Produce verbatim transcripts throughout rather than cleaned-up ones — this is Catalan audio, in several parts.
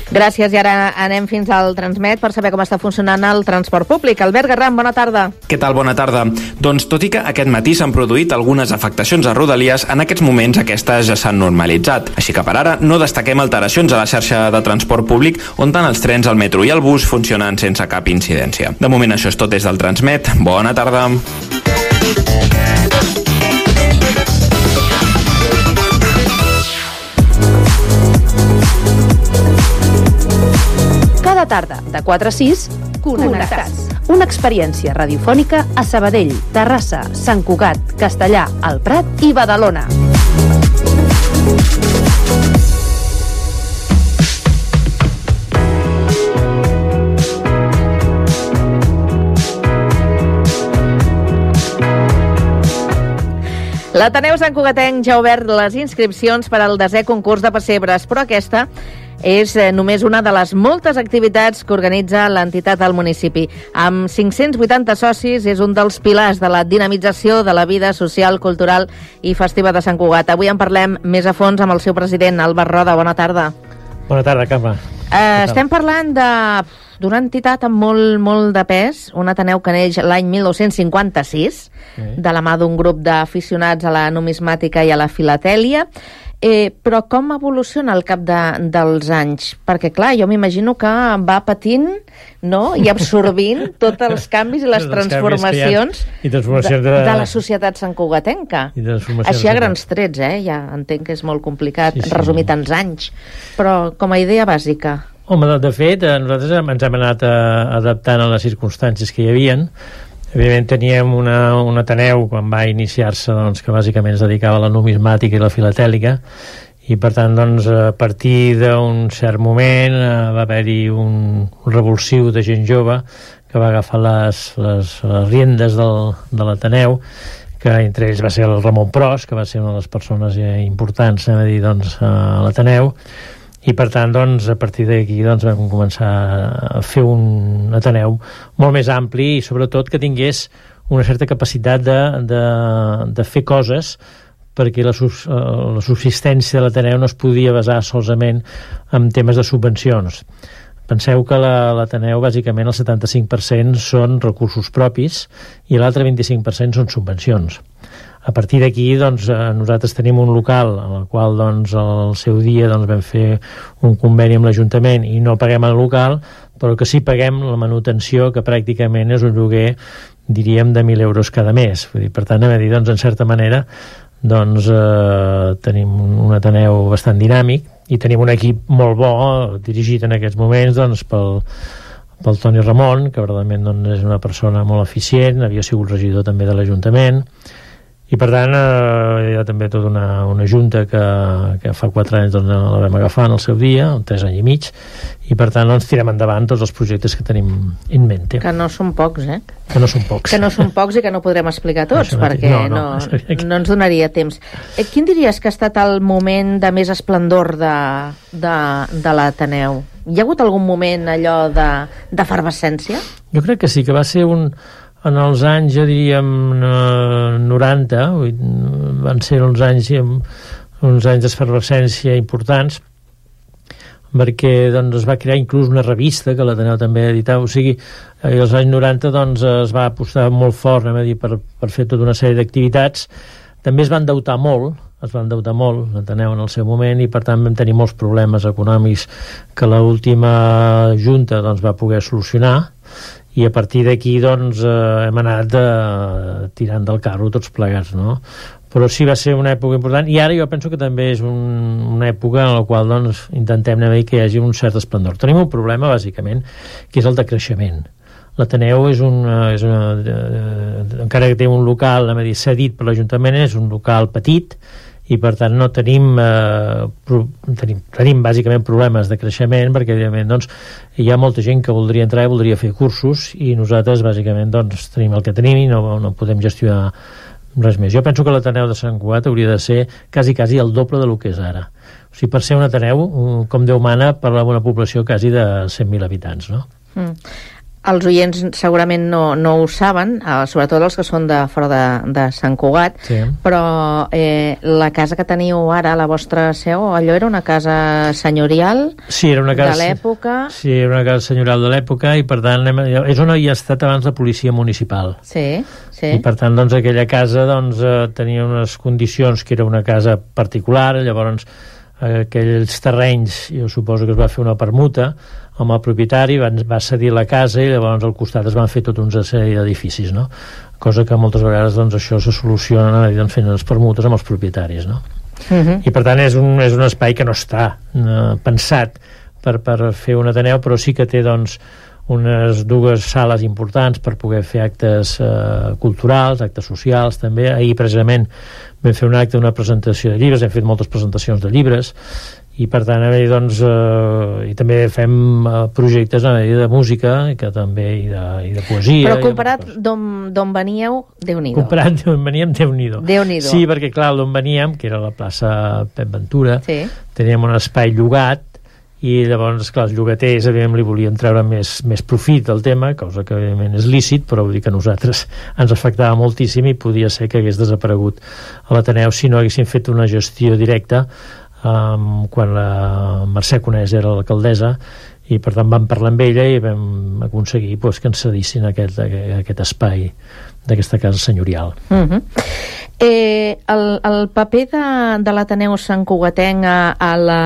Gràcies, i ara anem fins al Transmet per saber com està funcionant el transport públic. Albert Garram, bona tarda. Què tal? Bona tarda. Doncs tot i que aquest matí s'han produït algunes afectacions a Rodalies, en aquests moments aquestes ja s'han normalitzat. Així que per ara no destaquem alteracions a la xarxa de transport públic, on tant els trens, el metro i el bus funcionen sense cap incidència. De moment això és tot des del Transmet. Bona tarda. Cada tarda, de quatre a sis, Connectats. Una experiència radiofònica a Sabadell, Terrassa, Sant Cugat, Castellar, El Prat i Badalona. L'Ateneu Sant Cugatenc ja ha obert les inscripcions per al desè concurs de pessebres, però aquesta és només una de les moltes activitats que organitza l'entitat al municipi. Amb cinc-cents vuitanta socis, és un dels pilars de la dinamització de la vida social, cultural i festiva de Sant Cugat. Avui en parlem més a fons amb el seu president, Albert Roda. Bona tarda. Bona tarda, Carme. Eh, estem parlant de d'una entitat amb molt, molt de pes, un Ateneu que neix l'any mil nou-cents cinquanta-sis, sí, de la mà d'un grup d'aficionats a la numismàtica i a la filatèlia. Eh, però com evoluciona al cap de, dels anys? Perquè, clar, jo m'imagino que va patint, no?, i absorbint tots els canvis i les transformacions, i transformacions de, de la societat santcugatenca. Així a grans trets, eh? Ja entenc que és molt complicat sí, sí. resumir tants anys, però com a idea bàsica. Home, de fet, nosaltres ens hem anat adaptant a les circumstàncies que hi havien. Evidentment teníem una, un Ateneu quan va iniciar-se, doncs, que bàsicament es dedicava a la numismàtica i la filatèlica, i per tant, doncs, a partir d'un cert moment va haver-hi un revulsiu de gent jove que va agafar les, les, les riendes del, de l'Ateneu, que entre ells va ser el Ramon Pros, que va ser una de les persones importants, anem a dir, doncs, a l'Ateneu. I per tant, doncs, a partir d'aquí doncs, vam començar a fer un Ateneu molt més ampli i sobretot que tingués una certa capacitat de, de, de fer coses, perquè la, la subsistència de l'Ateneu no es podia basar solament en temes de subvencions. Penseu que l'Ateneu, bàsicament, el setanta-cinc per cent són recursos propis i l'altre vint-i-cinc per cent són subvencions. A partir d'aquí, doncs, nosaltres tenim un local en el qual, doncs, al seu dia doncs, vam fer un conveni amb l'Ajuntament i no paguem el local, però que sí paguem la manutenció, que pràcticament és un lloguer, diríem, de mil euros cada mes. Vull dir, per tant, anem a dir, doncs, en certa manera, doncs, eh, tenim un Ateneu bastant dinàmic i tenim un equip molt bo, dirigit en aquests moments, doncs, pel, pel Toni Ramon, que verdaderament doncs, és una persona molt eficient, havia sigut regidor també de l'Ajuntament, i per tant eh, hi ha també tota una, una junta que, que fa quatre anys doncs, la vam agafar en el seu dia, tres anys i mig, i per tant doncs, tirem endavant tots els projectes que tenim en mente. Que no són pocs, eh? Que no són pocs. Que no són pocs i que no podrem explicar tots, no, perquè no, no, no, no ens donaria temps. Eh, quin diries que ha estat el moment de més esplendor de, de, de l'Ateneu? Hi ha hagut algun moment allò d'efervescència? Jo crec que sí, que va ser un... En els anys, jo diríem, noranta, van ser uns anys, uns anys d'efervescència importants, perquè doncs, es va crear inclús una revista que l'Ateneu també editava. O sigui, als anys noranta doncs, es va apostar molt fort, anem a dir, per, per fer tota una sèrie d'activitats. També es va endeutar molt, es va endeutar molt l'Ateneu en el seu moment, i per tant vam tenir molts problemes econòmics que l'última Junta doncs, va poder solucionar, i a partir d'aquí doncs, eh, hem anat eh, tirant del carro tots plegats, no? Però sí va ser una època important, i ara jo penso que també és un, una època en la qual doncs, intentem dir que hi hagi un cert esplendor. Tenim un problema, bàsicament, que és el de creixement. L'Ateneu és un... És una, eh, encara que té un local, anem a dir, cedit per l'Ajuntament, és un local petit, i per tant no tenim, eh, pro, tenim tenim bàsicament problemes de creixement, perquè evidentment doncs, hi ha molta gent que voldria entrar i voldria fer cursos, i nosaltres bàsicament doncs, tenim el que tenim i no, no podem gestionar res més. Jo penso que l'Ateneu de Sant Cugat hauria de ser quasi, quasi el doble del que és ara. O sigui, per ser un Ateneu, com Déu mana, per a una població quasi de cent mil habitants, no? Mm. els oients segurament no, no ho saben, eh, sobretot els que són de fora de, de Sant Cugat, sí. Però eh, la casa que teniu ara, la vostra seu, allò era una casa senyorial sí, era una casa, de l'època? Sí, era una casa senyorial de l'època i per tant és on havia estat abans la policia municipal. Sí, sí. I per tant doncs, aquella casa doncs, eh, tenia unes condicions que era una casa particular, llavors aquells terrenys, jo suposo que es va fer una permuta amb el propietari, va, va cedir la casa i llavors al costat es van fer tot una sèrie d'edificis, no? Cosa que moltes vegades doncs, això se soluciona doncs, fent les permutes amb els propietaris, no? Uh-huh. I per tant és un, és un espai que no està eh, pensat per, per fer un Ateneu, però sí que té doncs, unes dues sales importants per poder fer actes eh, culturals, actes socials també. Ahir precisament vam fer un acte, una presentació de llibres, hem fet moltes presentacions de llibres i per tant eh, doncs, eh, i també fem eh, projectes eh, de música que també i de, i de poesia. Però comparat d'on veníeu, Déu-n'hi-do. Comparat d'on veníem, Déu-n'hi-do. Déu-n'hi-do. Sí, perquè clar, d'on veníem, que era la plaça Pep Ventura, sí. Teníem un espai llogat i llavors, clar, els llogaters evidentment li volien treure més, més profit del tema, cosa que evidentment és lícit, però vull dir que a nosaltres ens afectava moltíssim i podia ser que hagués desaparegut a l'Ateneu si no haguéssim fet una gestió directa um, quan la Mercè Conés era l'alcaldessa i per tant vam parlar amb ella i vam aconseguir pues, que ens cedissin aquest, aquest espai d'aquesta casa senyorial. Uh-huh. eh, el, el paper de, de l'Ateneu santcugatenc a, a la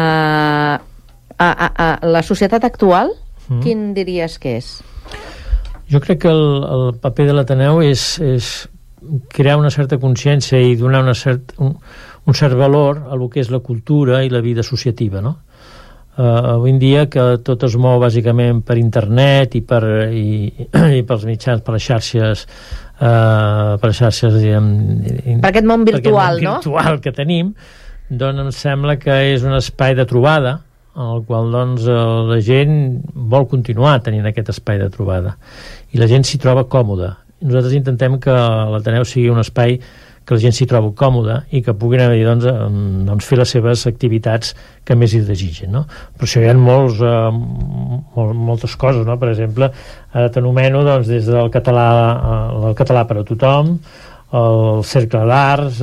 A, a, a la societat actual, mm. quin diries que és? Jo crec que el, el paper de l'Ateneu és, és crear una certa consciència i donar una cert, un, un cert valor a lo que és la cultura i la vida associativa, no? Uh, avui en dia que tot es mou bàsicament per internet i per, i, i pels mitjans, per les xarxes uh, per les xarxes diguem, per aquest món virtual, per aquest món no? virtual que tenim, doncs em sembla que és un espai de trobada en el qual doncs, la gent vol continuar tenint aquest espai de trobada i la gent s'hi troba còmoda. Nosaltres intentem que l'Ateneu sigui un espai que la gent s'hi troba còmoda i que puguin haver, doncs, doncs, fer les seves activitats que més hi desitgen, no? Per això hi ha molts, eh, mol, moltes coses, no? Per exemple, ara t'anomeno doncs, des del català, el català per a tothom, el cercle d'arts,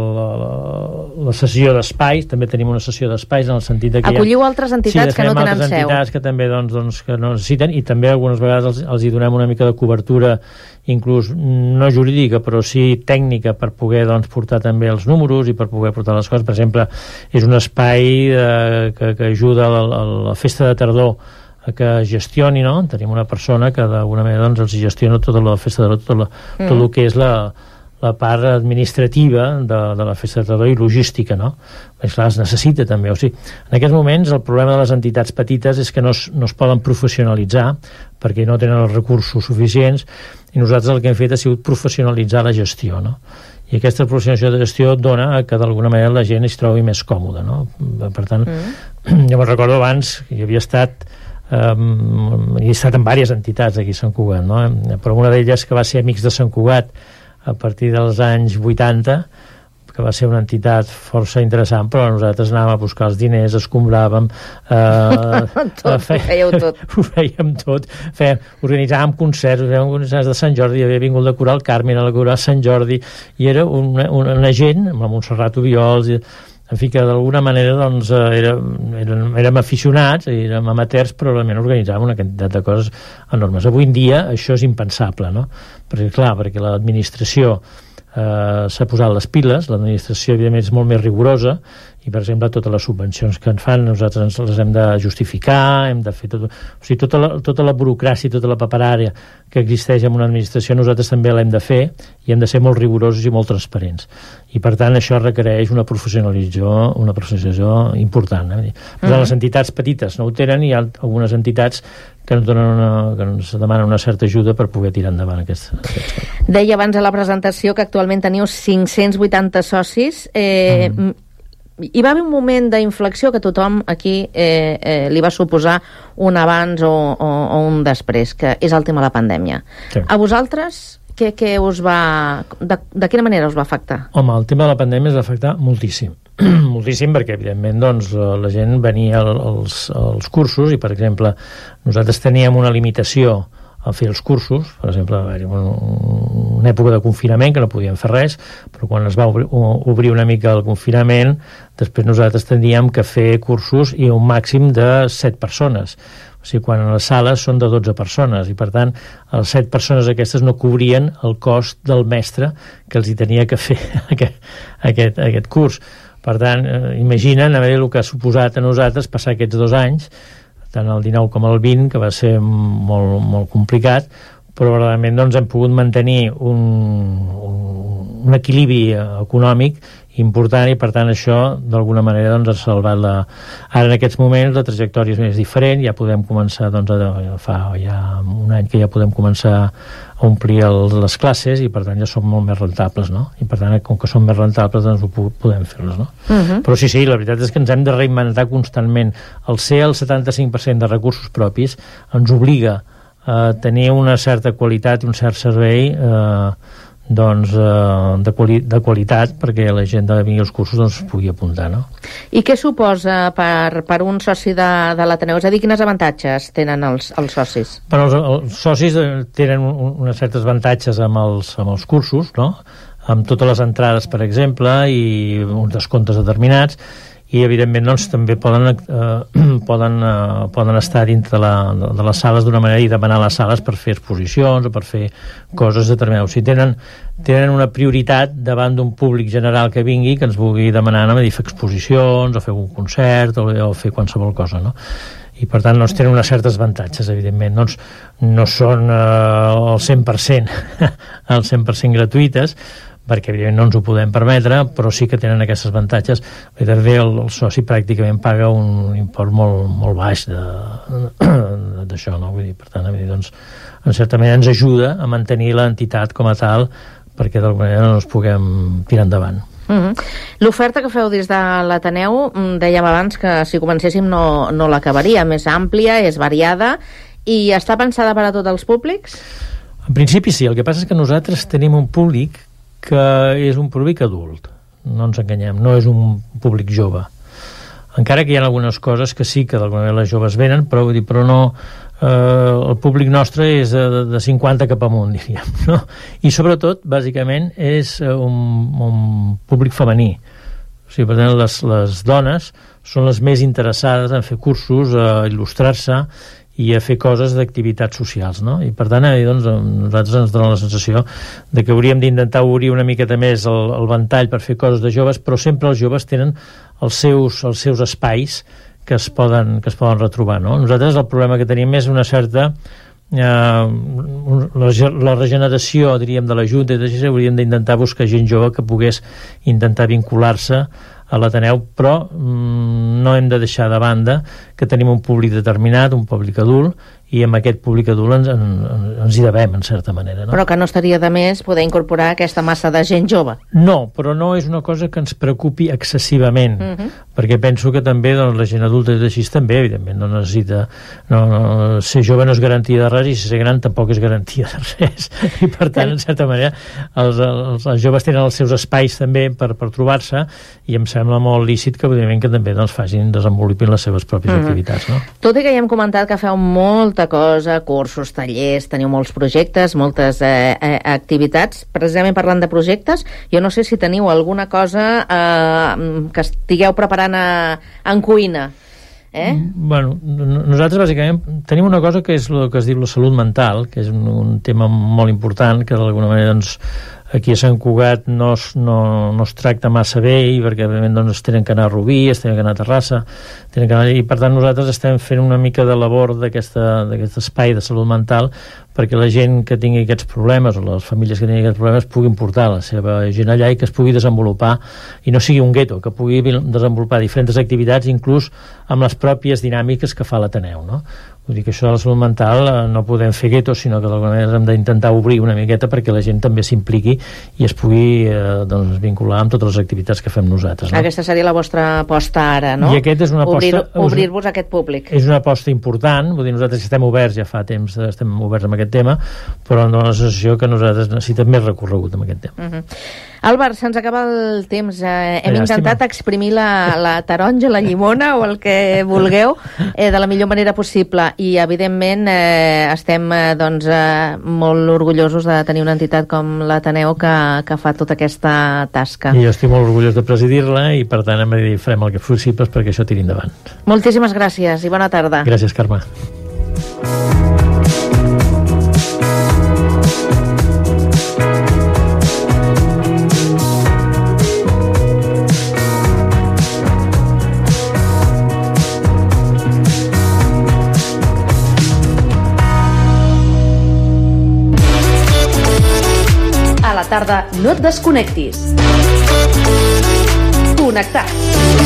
la sessió d'espais, també tenim una sessió d'espais en el sentit de que acolliu ha, altres entitats sí, que no tenen altres seu entitats que també doncs, doncs, que no necessiten i també algunes vegades els, els hi donem una mica de cobertura inclús no jurídica però sí tècnica per poder doncs, portar també els números i per poder portar les coses. Per exemple, és un espai eh, que, que ajuda a la, a la festa de tardor que gestioni, no? Tenim una persona que d'alguna manera doncs, els gestiona tota la festa de tot, la, mm. tot el que és la la part administrativa de, de la festa de tardor i logística, no? Perquè, clar, es necessita també. O sigui, en aquests moments el problema de les entitats petites és que no es, no es poden professionalitzar perquè no tenen els recursos suficients i nosaltres el que hem fet ha sigut professionalitzar la gestió, no? I aquesta professionalització de gestió dona que d'alguna manera la gent es trobi més còmoda, no? Per tant, mm. jo me'n recordo abans que hi havia estat um, he estat en diverses entitats aquí a Sant Cugat, no? Però una d'elles que va ser Amics de Sant Cugat a partir dels anys vuitanta, que va ser una entitat força interessant, però nosaltres anàvem a buscar els diners, escombràvem eh, tot, fe... ho fèieu tot ho fèiem tot, fèiem, organitzàvem concerts, fèiem concerts de Sant Jordi, havia vingut de Coral Carmen a la Coral Sant Jordi i era una, una, una gent amb la Montserrat Obiols i, en fi, que d'alguna manera doncs, era, érem, érem aficionats, érem amateurs, però realment organitzàvem una quantitat de coses enormes. Avui en dia això és impensable, no? Perquè, clar, perquè l'administració eh, s'ha posat les piles, l'administració, evidentment, és molt més rigorosa i, per exemple, totes les subvencions que en fan nosaltres ens les hem de justificar, hem de fer tot... O sigui, tota la, tota la burocràcia, tota la paperària que existeix en una administració nosaltres també l'hem de fer i hem de ser molt rigorosos i molt transparents. I, per tant, això requereix una professionalització, una professionalització important. Eh? Per tant, les entitats petites no ho tenen i hi ha algunes entitats que ens, donen una, que ens demanen una certa ajuda per poder tirar endavant aquests... aquests... Deia abans a la presentació que actualment teniu cinc-cents vuitanta socis. Eh, mm. Hi va haver un moment d'inflexió que tothom aquí eh, eh, li va suposar un abans o, o, o un després, que és el tema de la pandèmia. Sí. A vosaltres, què, què us va... De, de quina manera us va afectar? Home, el tema de la pandèmia es va afectar moltíssim. moltíssim perquè, evidentment, doncs, la gent venia als, als cursos i, per exemple, nosaltres teníem una limitació a fer els cursos. Per exemple, va haver una època de confinament que no podíem fer res, però quan es va obrir, obrir una mica el confinament, després nosaltres teníem que fer cursos i un màxim de set persones. O sigui, quan a les sales són de dotze persones, i per tant, les set persones aquestes no cobrien el cost del mestre que els hi tenia que fer aquest, aquest, aquest curs. Per tant, eh, imaginen a veure el que ha suposat a nosaltres passar aquests dos anys, tant el dinou com el vint, que va ser molt, molt complicat, però realment doncs, hem pogut mantenir un, un, un equilibri econòmic important, i per tant això d'alguna manera doncs, ha salvat la... Ara en aquests moments la trajectòria és més diferent, ja podem començar doncs, a... fa ja un any que ja podem començar a omplir el, les classes, i per tant ja som molt més rentables, no? I per tant, com que som més rentables, doncs ho podem fer-los, no? Uh-huh. Però sí, sí, la veritat és que ens hem de reinventar constantment. El ser el setanta-cinc per cent de recursos propis ens obliga a tenir una certa qualitat i un cert servei eh, doncs, eh, de, quali de qualitat, perquè la gent de venir als cursos doncs, pugui apuntar, no? I què suposa per, per un soci de, de l'Ateneu? És a dir, quines avantatges tenen els, els socis? Bueno, els, els socis tenen un, unes certes avantatges amb els, amb els cursos, no? Amb totes les entrades, per exemple, i uns descomptes determinats, i evidentment doncs, també poden, eh, poden, eh, poden estar dintre de, la, de les sales d'una manera i demanar les sales per fer exposicions o per fer coses determinades. O sigui, tenen, tenen una prioritat davant d'un públic general que vingui, que ens vulgui demanar a dir, fer exposicions o fer un concert o, o fer qualsevol cosa, no? I per tant doncs, tenen unes certes avantatges, evidentment. Doncs, no són eh, el cent per cent el cent per cent gratuïtes, perquè evidentment no ens ho podem permetre, però sí que tenen aquestes avantatges. També el, el soci pràcticament paga un import molt, molt baix d'això, no? Vull dir, per tant, dir, doncs, en certa manera ens ajuda a mantenir l'entitat com a tal, perquè d'alguna manera no ens puguem tirar endavant. Mm-hmm. L'oferta que feu des de l'Ateneu, dèiem abans que si comencéssim no, no l'acabaria, més àmplia, és variada, i està pensada per a tots els públics? En principi sí, el que passa és que nosaltres tenim un públic que és un públic adult, no ens enganyem, no és un públic jove, encara que hi ha algunes coses que sí que d'alguna manera les joves venen, però, vull dir, però no, eh, el públic nostre és de, de cinquanta cap amunt, diríem, no? I sobretot, bàsicament, és un, un públic femení. O sigui, per tant, les, les dones són les més interessades en fer cursos, a il·lustrar-se i a fer coses d'activitats socials, no? I per tant, eh, doncs, nosaltres ens dona la sensació de que hauríem d'intentar obrir una miqueta més el, el ventall per fer coses de joves, però sempre els joves tenen els seus, els seus espais que es poden, que es poden retrobar, no? Nosaltres el problema que tenim és una certa eh, la, la regeneració, diríem, de la Junta, i hauríem d'intentar buscar gent jove que pogués intentar vincular-se a l'Ateneu, però mm, no hem de deixar de banda que tenim un públic determinat, un públic adult, i amb aquest públic adult ens, en, ens hi devem, en certa manera, no? Però que no estaria de més poder incorporar aquesta massa de gent jove. No, però no és una cosa que ens preocupi excessivament, uh-huh. perquè penso que també doncs, la gent adulta i així també, evidentment, no necessita... No, no, ser jove no és garantia de res, i ser gran tampoc és garantia de res. I per tant, en certa manera, els, els, els joves tenen els seus espais també per, per trobar-se, i em sembla molt lícit que, evidentment, que també doncs, facin, desenvolupin les seves pròpies uh-huh. activitats, no? Tot i que ja hem comentat que feu molt molta cosa, cursos, tallers, teniu molts projectes, moltes eh, eh, activitats. Precisament parlant de projectes, jo no sé si teniu alguna cosa eh, que estigueu preparant a, en cuina. Eh? Bueno, nosaltres bàsicament tenim una cosa que és el que es diu la salut mental, que és un, un tema molt important, que d'alguna manera doncs, aquí a Sant Cugat no es, no, no es tracta massa bé, i perquè doncs, es tenen que anar a Rubí, es tenen que anar a Terrassa, tenen que anar, i per tant nosaltres estem fent una mica de labor d'aquest espai de salut mental perquè la gent que tingui aquests problemes o les famílies que tinguin aquests problemes puguin portar la seva gent allà i que es pugui desenvolupar i no sigui un gueto, que pugui desenvolupar diferents activitats, inclús amb les pròpies dinàmiques que fa l'Ateneu, no? Vull dir que això de la salut mental eh, no podem fer guetos, sinó que d'alguna manera hem d'intentar obrir una miqueta perquè la gent també s'impliqui i es pugui eh, doncs, vincular amb totes les activitats que fem nosaltres. No? Aquesta seria la vostra aposta ara, no? I aquest és una aposta... Obrir, obrir-vos a aquest públic. És una aposta important, vull dir, nosaltres estem oberts, ja fa temps estem oberts amb aquest tema, però en la sensació que nosaltres necessitem més recorregut amb aquest tema. Uh-huh. Àlvar, se'ns acaba el temps. Eh, hem Llàstima. intentat exprimir la, la taronja, la llimona o el que vulgueu eh, de la millor manera possible i, evidentment, eh, estem eh, doncs, eh, molt orgullosos de tenir una entitat com l'Ateneu que, que fa tota aquesta tasca. I jo estic molt orgullós de presidir-la i, per tant, hem de dir, farem el que possible perquè això tiri endavant. Moltíssimes gràcies i bona tarda. Gràcies, Carme. Tarda, no et desconnectis. Connectats.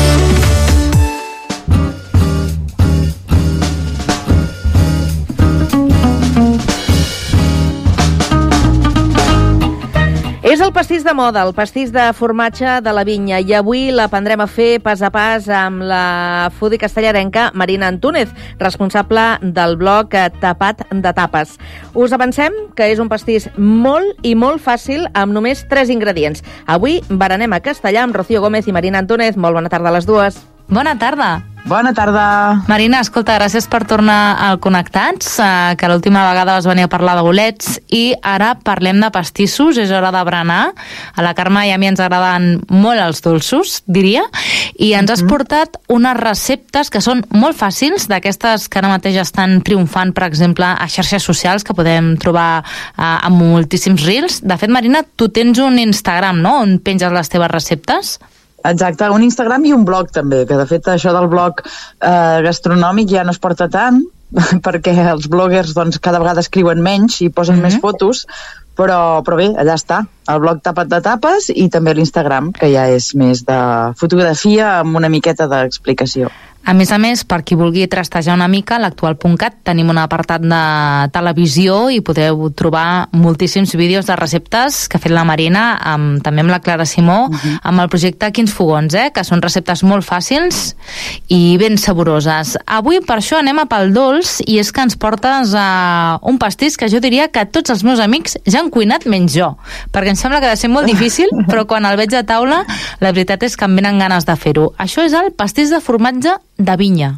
És el pastís de moda, el pastís de formatge de la vinya, i avui l'aprendrem a fer pas a pas amb la foodie castellarenca Marina Antúnez, responsable del blog Tapat de Tapes. Us avancem que és un pastís molt i molt fàcil amb només tres ingredients. Avui baranem a Castellà amb Rocío Gómez i Marina Antúnez. Molt bona tarda a les dues. Bona tarda. Bona tarda. Marina, escolta, gràcies per tornar al Connectats, eh, que l'última vegada vas venir a parlar de bolets, i ara parlem de pastissos, és hora de berenar. A la Carme i a mi ens agraden molt els dolços, diria, i ens has portat unes receptes que són molt fàcils, d'aquestes que ara mateix estan triomfant, per exemple, a xarxes socials, que podem trobar eh, amb moltíssims reels. De fet, Marina, tu tens un Instagram, no?, on penges les teves receptes? Exacte, un Instagram i un blog també, que de fet això del blog eh, gastronòmic ja no es porta tant, perquè els bloggers doncs, cada vegada escriuen menys i posen mm-hmm. més fotos, però, però bé, allà està, el blog Tapat de Tapes i també l'Instagram, que ja és més de fotografia amb una miqueta d'explicació. A més a més, per qui vulgui trastejar una mica, a l'actual punt cat tenim un apartat de televisió i podeu trobar moltíssims vídeos de receptes que ha fet la Marina, amb, també amb la Clara Simó, uh-huh. amb el projecte Quins Fogons, eh, que són receptes molt fàcils i ben saboroses. Avui per això anem a pel dolç, i és que ens portes a un pastís que jo diria que tots els meus amics ja han cuinat menys jo, perquè em sembla que ha de ser molt difícil, però quan el veig a taula la veritat és que em venen ganes de fer-ho. Això és el pastís de formatge de vinya.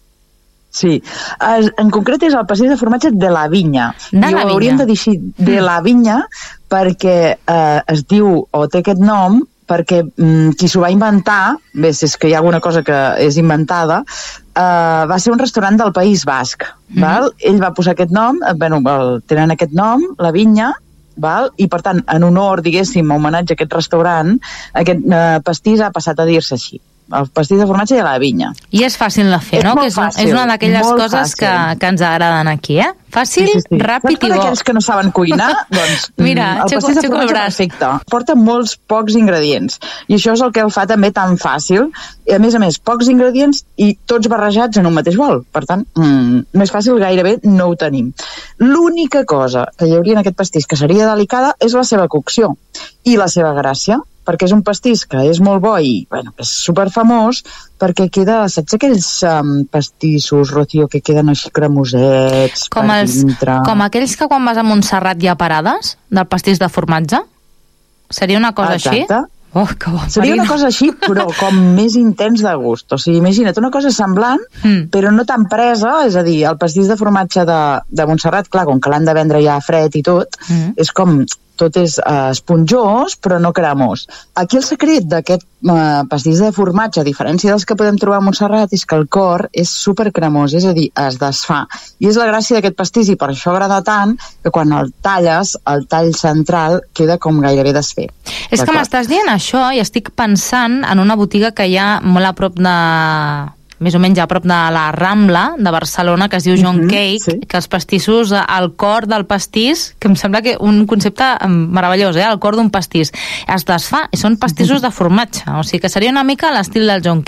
Sí, en concret és el pastís de formatge de la vinya. De la I ho vinya. hauríem de dir així, de la vinya, perquè eh, es diu, o té aquest nom, perquè mm, qui s'ho va inventar, bé, si és que hi ha alguna cosa que és inventada, eh, va ser un restaurant del País Basc. Mm-hmm. Val? Ell va posar aquest nom, eh, bueno, el, tenen aquest nom, la vinya, val? I per tant, en honor, diguéssim, a homenatge a aquest restaurant, aquest eh, pastís ha passat a dir-se així. El pastís de formatge i la vinya. I és fàcil de fer, és no? molt Que és, fàcil, és una d'aquelles molt coses que, fàcil. que ens agraden aquí, eh? Fàcil, Sí, sí, sí. ràpid Saps i bo. aquells que no saben cuinar? Doncs Mira, mm, el aixeco- pastís de aixeco el formatge braç. perfecte. Porta molts pocs ingredients. I això és el que el fa també tan fàcil. I a més a més, pocs ingredients i tots barrejats en un mateix bol. Per tant, mm, més fàcil gairebé no ho tenim. L'única cosa que hi hauria en aquest pastís que seria delicada és la seva cocció i la seva gràcia, perquè és un pastís que és molt bo i bueno, és superfamós, perquè queda, saps aquells um, pastissos, Rocío, que queden així cremosets Com, per els, dintre? com aquells que quan vas a Montserrat hi ha parades del pastís de formatge? Seria una cosa Exacte. així? Oh, que bo, Seria Marina. una cosa així, però com més intens de gust. O sigui, imagina't, una cosa semblant, Mm. però no tan presa, és a dir, el pastís de formatge de, de Montserrat, clar, com que l'han de vendre ja fred i tot, Mm. és com tot és eh, esponjós, però no cremós. Aquí el secret d'aquest eh, pastís de formatge, a diferència dels que podem trobar a Montserrat, és que el cor és supercremós, és a dir, es desfà. I és la gràcia d'aquest pastís, i per això agrada tant, que quan el talles, el tall central queda com gairebé desfet. És que D'acord? m'estàs dient això i estic pensant en una botiga que hi ha molt a prop de... més o menys a prop de la Rambla de Barcelona, que es diu John Mhm, Cake, sí. que els pastissos, el cor del pastís, que em sembla que un concepte meravellós, eh? El cor d'un pastís, es desfà, i són pastissos de formatge, o sigui que seria una mica a l'estil del John Cake.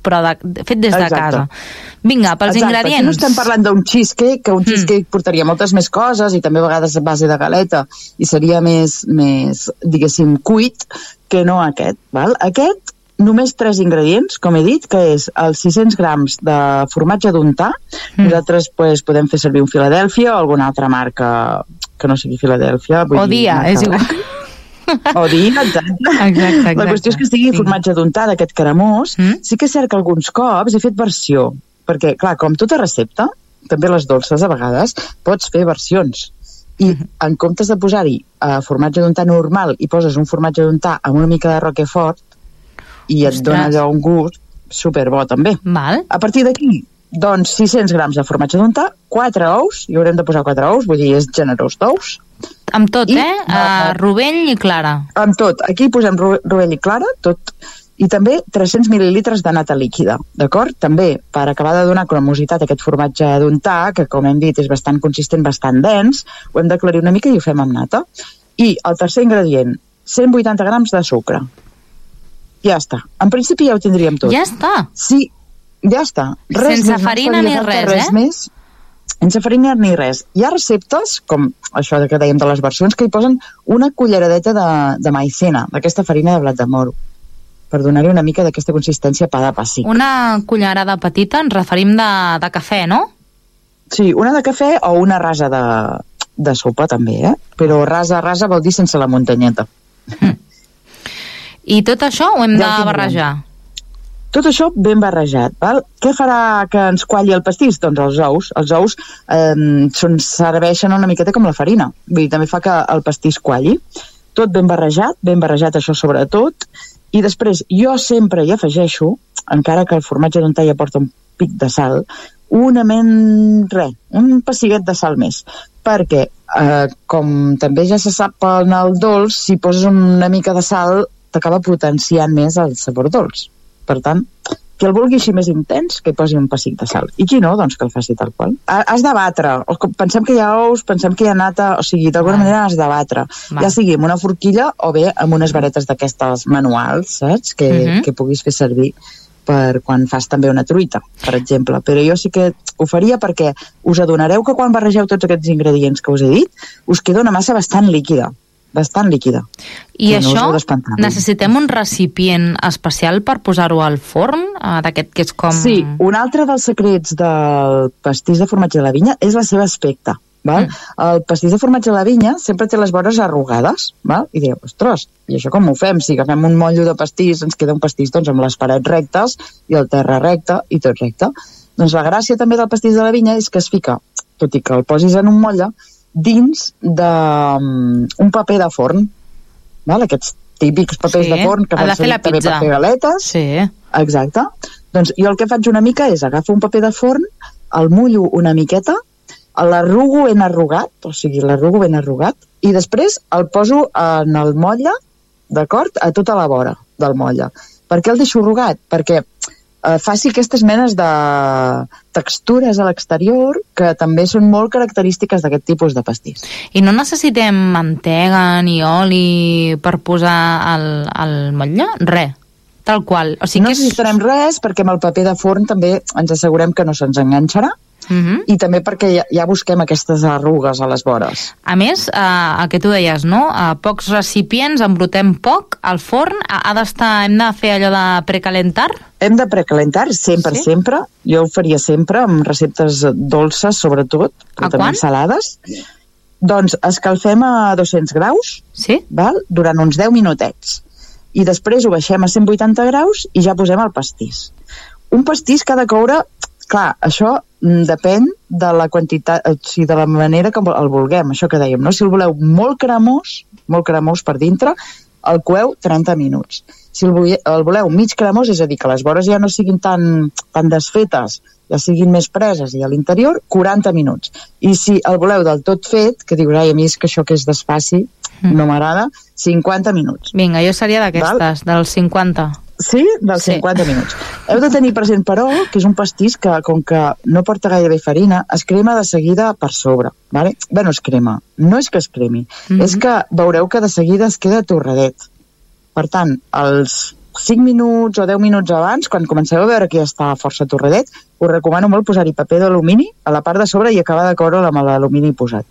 però de, fet des de Exacte. casa. Vinga, pels Exacte. ingredients. Aquí no estem parlant d'un cheesecake, que un cheesecake mm. portaria moltes més coses i també a vegades a base de galeta i seria més, més diguéssim, cuit que no aquest. Val? Aquest, només tres ingredients, com he dit, que és els sis-cents grams de formatge d'untar. Mm. Nosaltres pues, podem fer servir un Philadelphia o alguna altra marca que no sigui Philadelphia. O dia, és igual. O dir, exacte. exacte, exacte. La qüestió és que estigui formatge d'untar d'aquest cremós. Mm? Sí que és cert que alguns cops he fet versió, perquè, clar, com tota recepta, també les dolces a vegades, pots fer versions. I mm -hmm. en comptes de posar-hi uh, formatge d'untar normal i poses un formatge d'untar amb una mica de Roquefort i et Ostres. dona allò un gust superbo també. Val. A partir d'aquí, doncs sis-cents grams de formatge d'untar, quatre ous, i haurem de posar quatre ous, vull dir, és generós d'ous. Amb tot, I, eh? Uh, rovell i clara. Amb tot. Aquí posem rovell i clara, tot. I també tres-cents mil·lilitres de nata líquida, d'acord? També, per acabar de donar cremositat a aquest formatge d'untar, que com hem dit és bastant consistent, bastant dens, ho hem d'aclarir una mica i ho fem amb nata. I el tercer ingredient, cent vuitanta grams de sucre. Ja està. En principi ja ho tindríem tot. Ja està? Sí, ja està. Res Sense més, farina no ni res, res eh? Més. Sense farina ni res. Hi ha receptes, com això que dèiem de les versions, que hi posen una culleradeta de, de maicena, d'aquesta farina de blat de moro, per donar-hi una mica d'aquesta consistència pa de pessic. Una cullerada petita, ens referim de, de cafè, no? Sí, una de cafè o una rasa de, de sopa també, eh? Però rasa, rasa vol dir sense la muntanyeta. Mm. I tot això ho hem ja de barrejar? Tot això ben barrejat, val? Què farà que ens qualli el pastís? Doncs els ous. Els ous eh, són, serveixen una miqueta com la farina. Vull dir, també fa que el pastís qualli. Tot ben barrejat, ben barrejat això sobretot. I després jo sempre hi afegeixo, encara que el formatge d'untar ja porta un pic de sal, una men... res, un pessiguet de sal més. Perquè, eh, com també ja se sap en el dolç, si poses una mica de sal t'acaba potenciant més el sabor dolç. Per tant, qui el vulgui així més intens, que hi posi un pessic de sal. I qui no, doncs que el faci tal qual. Has de batre. Pensem que hi ha ous, pensem que hi ha nata, o sigui, d'alguna ah. manera has de batre. Va. Ja sigui amb una forquilla o bé amb unes varetes d'aquestes manuals, saps? Que, uh-huh. que puguis fer servir per quan fas també una truita, per exemple. Però jo sí que ho faria perquè us adonareu que quan barregeu tots aquests ingredients que us he dit, us queda una massa bastant líquida. bastant líquida. I això, no necessitem un recipient especial per posar-ho al forn, d'aquest que és com... Sí, un altre dels secrets del pastís de formatge de la vinya és la seva aspecte. Val? Mm. El pastís de formatge de la vinya sempre té les vores arrugades, val? I direu, ostres, i això com ho fem? Si agafem un motllo de pastís, ens queda un pastís doncs, amb les parets rectes i el terra recte i tot recte. Doncs la gràcia també del pastís de la vinya és que es fica, tot i que el posis en un motlle, dins d'un um, paper de forn, val? Aquests típics papers sí, de forn que fan servir també per fer galetes. Sí. Exacte. Doncs jo el que faig una mica és agafo un paper de forn, el mullo una miqueta, l'arrugo ben arrugat, o sigui, l'arrugo ben arrugat, i després el poso en el motlle, d'acord, a tota la vora del motlle. Per què el deixo arrugat? Perquè eh, faci aquestes menes de textures a l'exterior que també són molt característiques d'aquest tipus de pastís. I no necessitem mantega ni oli per posar el, el motlle? Res, tal qual. O sigui no que és... necessitarem res perquè amb el paper de forn també ens assegurem que no se'ns enganxarà. Uh-huh. I també perquè ja, ja busquem aquestes arrugues a les vores. A més, eh, el que tu deies, no? A pocs recipients, embrutem poc, al forn ha, ha d'estar, hem de fer allò de precalentar? Hem de precalentar, sempre, sí? sempre. Jo ho faria sempre, amb receptes dolces, sobretot, però a també quan? salades. Doncs escalfem a dos-cents graus, sí? val? Durant uns deu minutets. I després ho baixem a cent vuitanta graus i ja posem el pastís. Un pastís que ha de coure... Clar, això depèn de la quantitat, o sigui, de la manera que el vulguem, això que dèiem, no? Si el voleu molt cremós, molt cremós per dintre, el coeu trenta minuts. Si el, voleu, el voleu mig cremós, és a dir, que les vores ja no siguin tan, tan desfetes, ja siguin més preses, i a l'interior, quaranta minuts. I si el voleu del tot fet, que dius, ai, a mi és que això que és desfaci, mm. no m'agrada, cinquanta minuts. Vinga, jo seria d'aquestes, dels cinquanta. Sí? Dels sí. cinquanta minuts. Heu de tenir present, però, que és un pastís que, com que no porta gairebé farina, es crema de seguida per sobre. Vale? Bé, no es crema. No és que es cremi. Mm-hmm. És que veureu que de seguida es queda torradet. Per tant, els cinc minuts o deu minuts abans, quan comenceu a veure que ja està força torradet, us recomano molt posar-hi paper d'alumini a la part de sobre i acabar de coure amb l'alumini posat.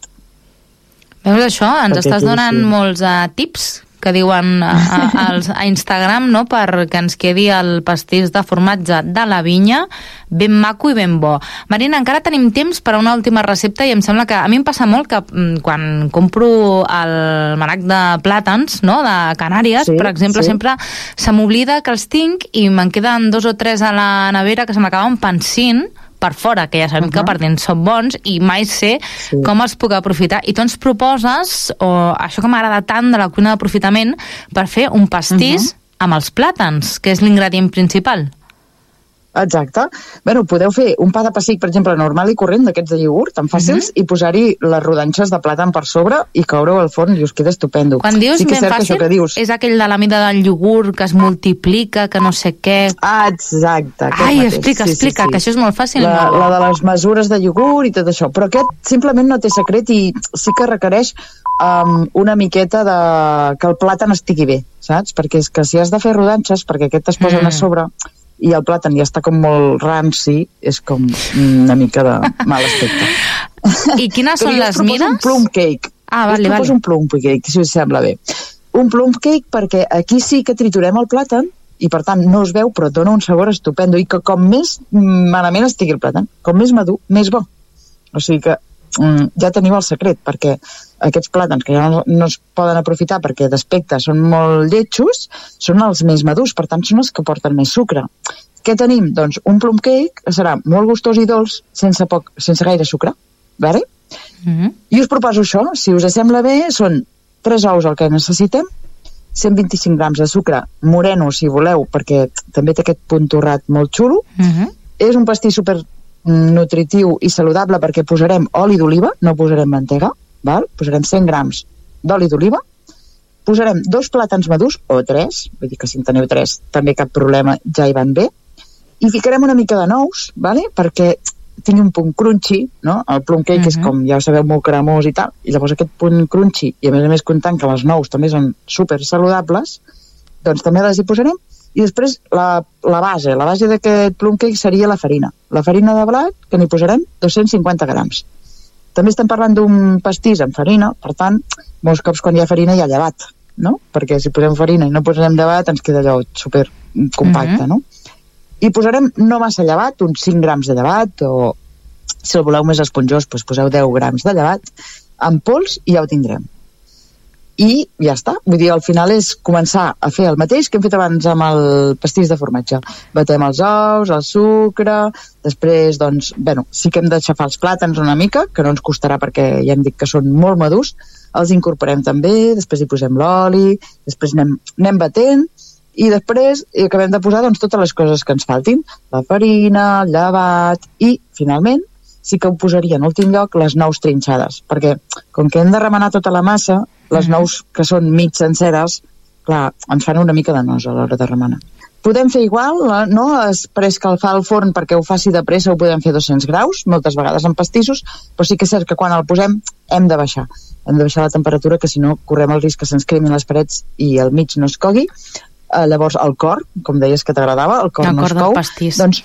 Veus això? Ens Perquè estàs donant sí. molts uh, tips que diuen a, a, a Instagram, no?, perquè ens quedi el pastís de formatge de la vinya ben maco i ben bo. Marina, encara tenim temps per a una última recepta i em sembla que a mi em passa molt que quan compro el marac de plàtans, no?, de Canàries, sí, per exemple, sí. sempre se m'oblida que els tinc i me'n queden dos o tres a la nevera que se m'acaben pansint per fora, que ja sabem uh-huh. que per dins són bons i mai sé sí. com els puc aprofitar. I tu ens proposes o, això que m'agrada tant de la cuina d'aprofitament per fer un pastís uh-huh. amb els plàtans, que és l'ingredient principal. Exacte. Bueno, podeu fer un pa de pessic, per exemple, normal i corrent, d'aquests de iogurt, tan fàcils, uh-huh. i posar-hi les rodanxes de plàtan per sobre i coure-ho al forn i us queda estupendo. Quan dius sí que ben és fàcil, que dius... és aquell de la mida del iogurt que es multiplica, que no sé què... Ah, exacte. Ai, mateix. explica, sí, explica, sí, sí. que això és molt fàcil. La, no? la de les mesures de iogurt i tot això. Però aquest simplement no té secret i sí que requereix um, una miqueta de... que el plàtan estigui bé, saps? Perquè és que si has de fer rodanxes, perquè aquest es posen mm. a sobre... i el plàtan ja està com molt ranci, és com una mica de mal aspecte. I quines són les mides? un plum cake. Ah, vale, us proposo vale. un plum cake, si us sembla bé. Un plum cake perquè aquí sí que triturem el plàtan i per tant no es veu, però dona un sabor estupendo i que com més malament estigui el plàtan, com més madur, més bo. O sigui que mm, ja teniu el secret, perquè aquests plàtans que ja no, no es poden aprofitar perquè d'aspecte són molt lletjos, són els més madurs, per tant són els que porten més sucre. Què tenim? Doncs un plum cake que serà molt gustós i dolç sense, poc, sense gaire sucre, vale? Mm-hmm. I us proposo això, si us sembla bé, són tres ous el que necessitem, cent vint-i-cinc grams de sucre moreno, si voleu, perquè també té aquest punt torrat molt xulo. Mm-hmm. És un pastís super nutritiu i saludable perquè posarem oli d'oliva, no posarem mantega, val? Posarem cent grams d'oli d'oliva, posarem dos plàtans madurs, o tres, vull dir que si en teniu tres també cap problema, ja hi van bé, i ficarem una mica de nous, vale? Perquè tingui un punt crunchy, no? El plum cake uh-huh. és com, ja ho sabeu, molt cremós i tal, i llavors aquest punt crunchy, i a més a més comptant que els nous també són super saludables, doncs també les hi posarem, i després la, la base, la base d'aquest plum cake seria la farina. La farina de blat, que n'hi posarem dos-cents cinquanta grams. També estem parlant d'un pastís amb farina, per tant, molts cops quan hi ha farina hi ha llevat, no? Perquè si posem farina i no posarem llevat ens queda allò super compacte, uh-huh. no? I posarem no massa llevat, uns cinc grams de llevat, o si el voleu més esponjós, doncs poseu deu grams de llevat, amb pols i ja ho tindrem. I ja està, vull dir, al final és començar a fer el mateix que hem fet abans amb el pastís de formatge. Batem els ous, el sucre, després, doncs, bueno, sí que hem d'aixafar els plàtans una mica, que no ens costarà perquè ja hem dit que són molt madurs, els incorporem també, després hi posem l'oli, després anem, anem batent, i després hi acabem de posar doncs, totes les coses que ens faltin, la farina, el llevat, i finalment sí que ho posaria en últim lloc les nous trinxades, perquè com que hem de remenar tota la massa, les nous que són mig senceres, clar, ens fan una mica de nos a l'hora de remenar. Podem fer igual, no? Es preescalfar el forn perquè ho faci de pressa, ho podem fer dos-cents graus, moltes vegades en pastissos, però sí que és cert que quan el posem hem de baixar. Hem de baixar la temperatura, que si no correm el risc que se'ns cremin les parets i el mig no es cogui. Uh, llavors el cor, com deies que t'agradava, el cor el no cor es cou. Pastís. Doncs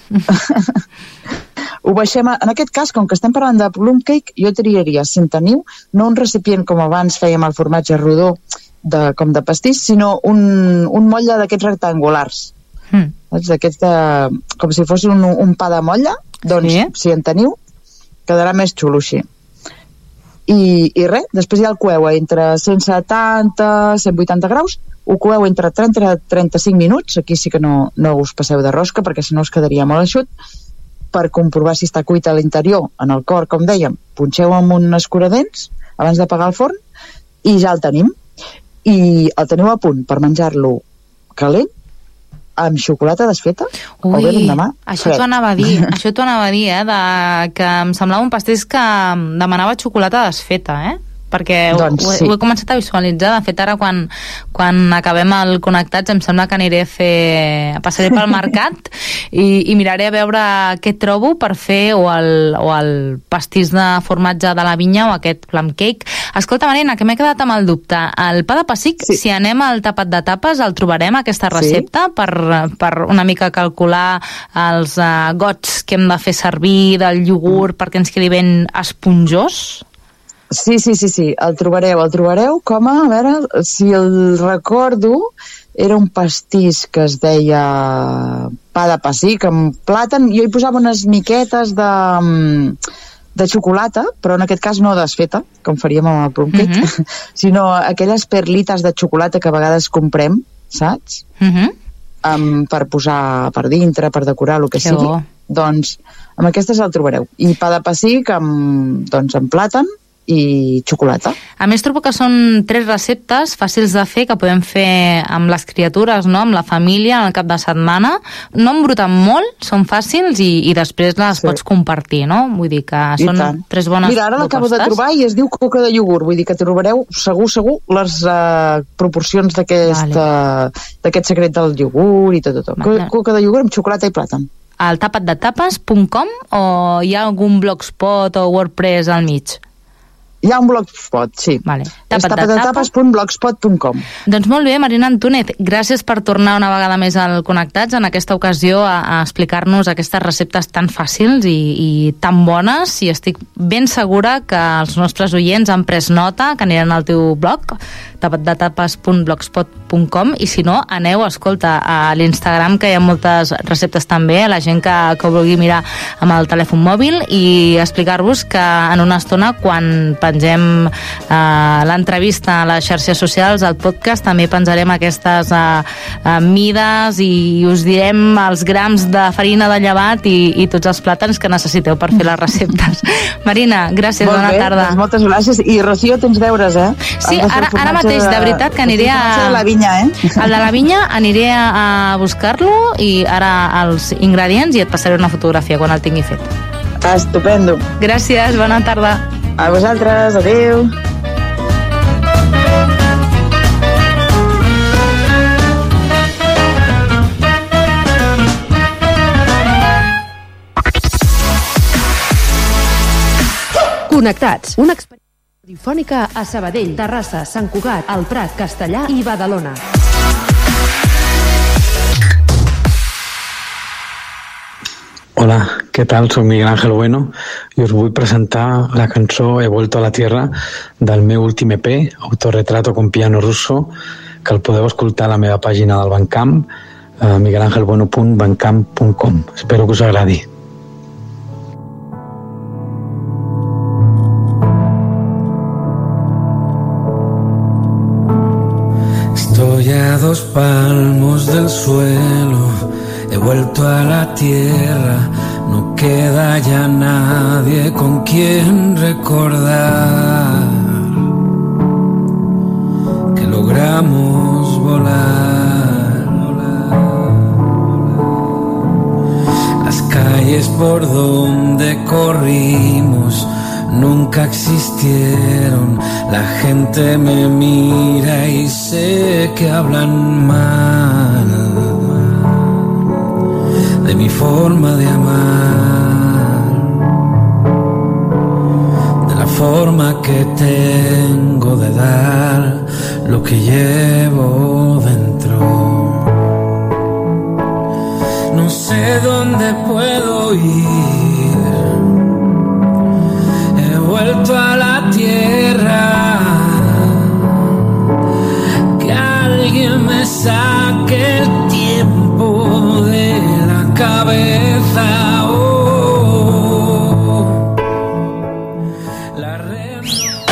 ho baixem, a, en aquest cas, com que estem parlant de plum cake, jo triaria, si en teniu, no un recipient com abans fèiem el formatge rodó de, com de pastís, sinó un, un motlle d'aquests rectangulars. Mm. D'aquests de, com si fos un, un pa de motlle, doncs, sí. Si en teniu, quedarà més xulo així. I, i res, després ja el coeu entre cent setanta a cent vuitanta graus, ho coeu entre trenta a trenta-cinc minuts, aquí sí que no, no us passeu de rosca, perquè si no us quedaria molt eixut, per comprovar si està cuit a l'interior, en el cor, com dèiem, punxeu amb un escuradents abans d'apagar el forn i ja el tenim. I el teniu a punt per menjar-lo calent, amb xocolata desfeta, Ui, o bé l'endemà això t'ho anava a dir, això t'ho anava a dir, eh, de, que em semblava un pastís que demanava xocolata desfeta, eh? perquè doncs, ho, sí. ho he començat a visualitzar. De fet, ara quan, quan acabem el Connectats em sembla que aniré a fer passaré pel mercat i, i miraré a veure què trobo per fer o el, o el pastís de formatge de la vinya o aquest plum cake. Escolta, Marina, que m'he quedat amb el dubte. El pa de pessic, sí. si anem al tapat de tapes, el trobarem, aquesta recepta, sí. per, per una mica calcular els uh, gots que hem de fer servir del iogurt perquè ens quedi ben esponjós? Sí, sí, sí, sí, el trobareu, el trobareu com a, a veure, si el recordo, era un pastís que es deia pa de pessic amb plàtan, jo hi posava unes miquetes de, de xocolata, però en aquest cas no desfeta, com faríem amb el plum cake, uh-huh. sinó aquelles perlites de xocolata que a vegades comprem, saps? Uh-huh. Um, per posar per dintre, per decorar, el que, que sigui. Bo. Doncs amb aquestes el trobareu. I pa de pessic amb, doncs, amb plàtan i xocolata. A més, trobo que són tres receptes fàcils de fer, que podem fer amb les criatures, no? Amb la família, al cap de setmana. No embruten molt, són fàcils i, i després les sí. pots compartir, no? Vull dir que I són tant. tres bones Mira, ara l'acabo de trobar i es diu coca de iogurt. Vull dir que trobareu segur, segur les uh, proporcions d'aquest vale. uh, secret del iogurt i tot, tot. Vale. Coca de iogurt amb xocolata i plàtan. Al tapat de tapes punt com o hi ha algun blogspot o WordPress al mig? Hi ha un blogspot, sí. Vale. És tapadetapes punt blogspot punt com. Doncs molt bé, Marina Antúnez, gràcies per tornar una vegada més al Connectats, en aquesta ocasió a, a explicar-nos aquestes receptes tan fàcils i, i tan bones, i estic ben segura que els nostres oients han pres nota, que aniran al teu blog, tapadetapes punt blogspot punt com, i si no, aneu, escolta, a l'Instagram, que hi ha moltes receptes també, a la gent que, que ho vulgui mirar amb el telèfon mòbil, i explicar-vos que en una estona, quan pengem eh, l'entrevista a les xarxes socials, al podcast, també penjarem aquestes eh, eh, mides i us direm els grams de farina de llevat i, i tots els plàtans que necessiteu per fer les receptes. Marina, gràcies, Molt bona bé, tarda. Doncs moltes gràcies. I Rocío, tens deures, eh? Sí, ara, ara mateix, de veritat, que aniré a... El de la vinya, eh? El de la vinya aniré a, a buscar-lo i ara els ingredients i et passaré una fotografia quan el tingui fet. Estupendo. Gràcies, bona tarda. A vosaltres, adéu. Connectats, una experiència radiofònica a Sabadell, Terrassa, Sant Cugat, El Prat, Castellà i Badalona. Hola, ¿qué tal? Soy Miguel Ángel Bueno i us vull presentar la cançó He vuelto a la tierra del meu últim E P, Autorretrato con piano ruso, que el podeu escoltar a la meva pàgina del Bandcamp, eh, miguel angel bueno punt bandcamp punt com. Espero que us agradi. Estoy a dos palmos del suelo, he vuelto a la tierra, no queda ya nadie con quien recordar que logramos volar. Las calles por donde corrimos nunca existieron, la gente me mira y sé que hablan mal de mi forma de amar, de la forma que tengo de dar lo que llevo dentro. No sé dónde puedo ir, he vuelto a la tierra, que alguien me saque el tiempo de la cabeza. Oh, la red no...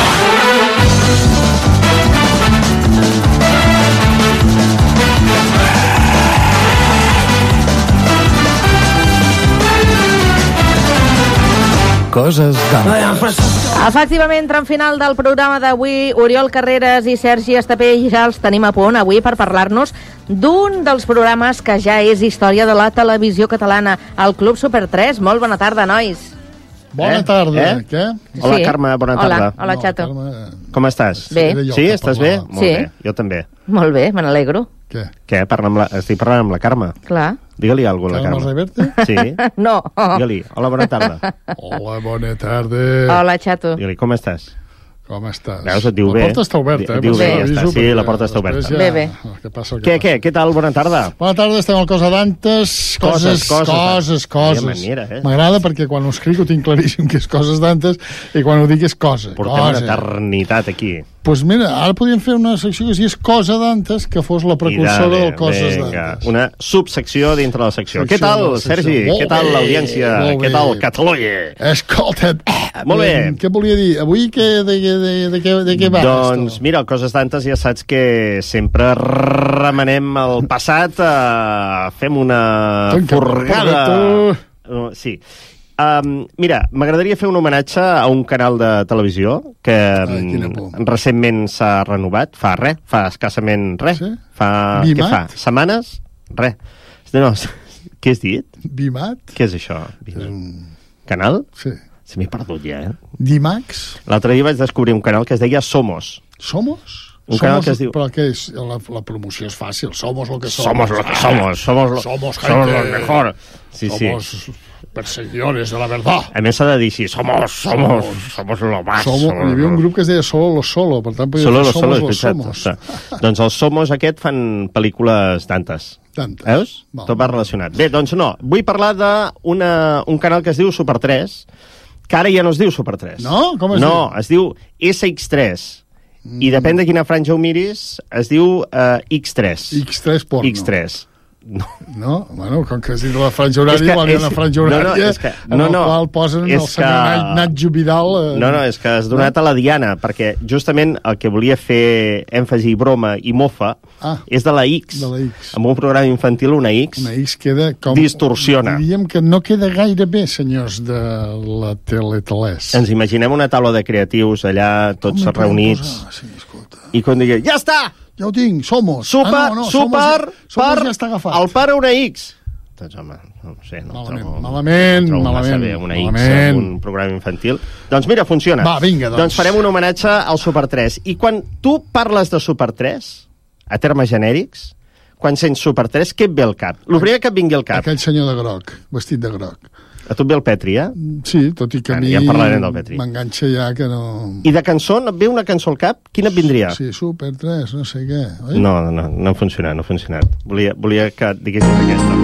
Coses d'ama. Efectivament, tram final del programa d'avui. Oriol Carreras i Sergi Estapé ja els tenim a punt avui per parlar-nos d'un dels programes que ja és història de la televisió catalana, el Club Super tres. Molt bona tarda, nois. Bona eh? tarda, eh? què? Hola, Sí. Carme, bona Hola, tarda. hola, Xato. No, Carme, Com estàs? Bé. era jo Sí, que estàs bé? parlava. Molt Sí. bé, jo també. Molt bé, me n'alegro. Què? Què? Parla amb la... Estic parlant amb la Carme. Clar. Digue-li alguna cosa a la Carme Carme. Reverte? Sí, No. digue-li. Hola, bona tarda. Hola, bona tarda. Hola, Xato. Digue-li, com estàs? Com estàs? Veus, et diu la bé. La porta està oberta, eh? Diu bé, ja està. Aviso, Sí, perquè la porta està després oberta. Ja... Bé, bé. Què passa? Què, què? Què tal? Bona tarda. Bona tarda, estem al Cosa d'Antes. Coses, Coses, coses. coses, coses. Quina manera, eh? M'agrada perquè quan ho escric ho tinc claríssim que és Coses d'Antes i quan ho dic és cosa. Portem una cosa. eternitat aquí. Doncs pues mira, ara podríem fer una secció que si és Cosa d'Antes, que fos la precursora I dale, del Coses vinga, d'Antes. una subsecció dintre de la secció. Secció Què tal, de la secció. Sergi? Molt Què tal bé, l'audiència? molt Què bé. tal Catalunya? Escolta't, Molt bé. Què volia dir? Avui què, de, de, de, de, què, de què va? Doncs mira, Coses d'Antes ja saps que sempre remenem el passat, eh, fem una Tanca, furgada. Uh, sí. Um, mira, m'agradaria fer un homenatge a un canal de televisió que Ai, quina por. um, recentment s'ha renovat, fa res, fa escassament res. Sí? Fa, Bimat? què fa? Setmanes? Res. No, què has dit? Bimat? Què és això? És un... Canal? Sí. Se m'he perdut ja, eh? Dimax? L'altre dia vaig descobrir un canal que es deia Somos. Somos? Un somos, canal que es diu... Però què és? La, la promoció és fàcil. Somos lo que somos. Somos lo que somos. Somos lo, Somos somos gente. lo mejor. Sí, somos sí. perseguidores de la verdad. A més s'ha de dir així, somos, somos, somos lo más. Somos, somos hi havia un lo- grup que es deia Solo lo Solo, per tant, podria Solo dir lo solo, Somos és los veritat. Somos. Ostres. Doncs els Somos aquest fan pel·lícules tantes. Tantes. Veus? Val. Tot va relacionat. Bé, doncs no, vull parlar d'un canal que es diu Super tres, que ara ja no es diu Super tres. No? Com es no, diu? es diu S X tres. Mm. I depèn de quina franja ho miris, es diu uh, X tres. X tres porno. X tres. No. No? Bueno, com que es diu la franja horària, És que igual hi ha és- una franja no, no, horària és que- en no, el no, qual posen és el senyor que- Nat, Natjo Vidal... Eh, No, no, és que has donat a la Diana, perquè justament el que volia fer èmfasi, broma i mofa Ah. és de la X. De la X. Amb un programa infantil, una X, Una X queda com... distorsiona. Diríem que no queda gaire bé, senyors de la Teletelès. Ens imaginem una taula de creatius allà, tots Com hi podem reunits, posar? Sí, escolta. i quan digui, ja està! Ja ho tinc, Somos. Super, ah, no, no, super, Somos, Somos per ja està agafat. el pare una X. Doncs, home, no ho sé, no Malament, trobo, malament, no trobo massa malament, bé una X malament. en un programa infantil. Doncs mira, funciona. Va, vinga, doncs. Doncs farem un homenatge al Super tres. I quan tu parles de Super tres, a termes genèrics, quan sents Super tres, què et ve al cap? El primer que et vingui al cap. Aquell senyor de groc, vestit de groc. A tu et ve el Petri, eh? Sí, tot i que a Bueno, mi ja en parlarem del Petri. m'enganxa ja que no... I de cançó, et ve una cançó al cap? Quina et vindria? Sí, Super tres, no sé què. Oi? No, no, no ha funcionat, no ha funcionat. Volia, volia que et diguessis aquesta.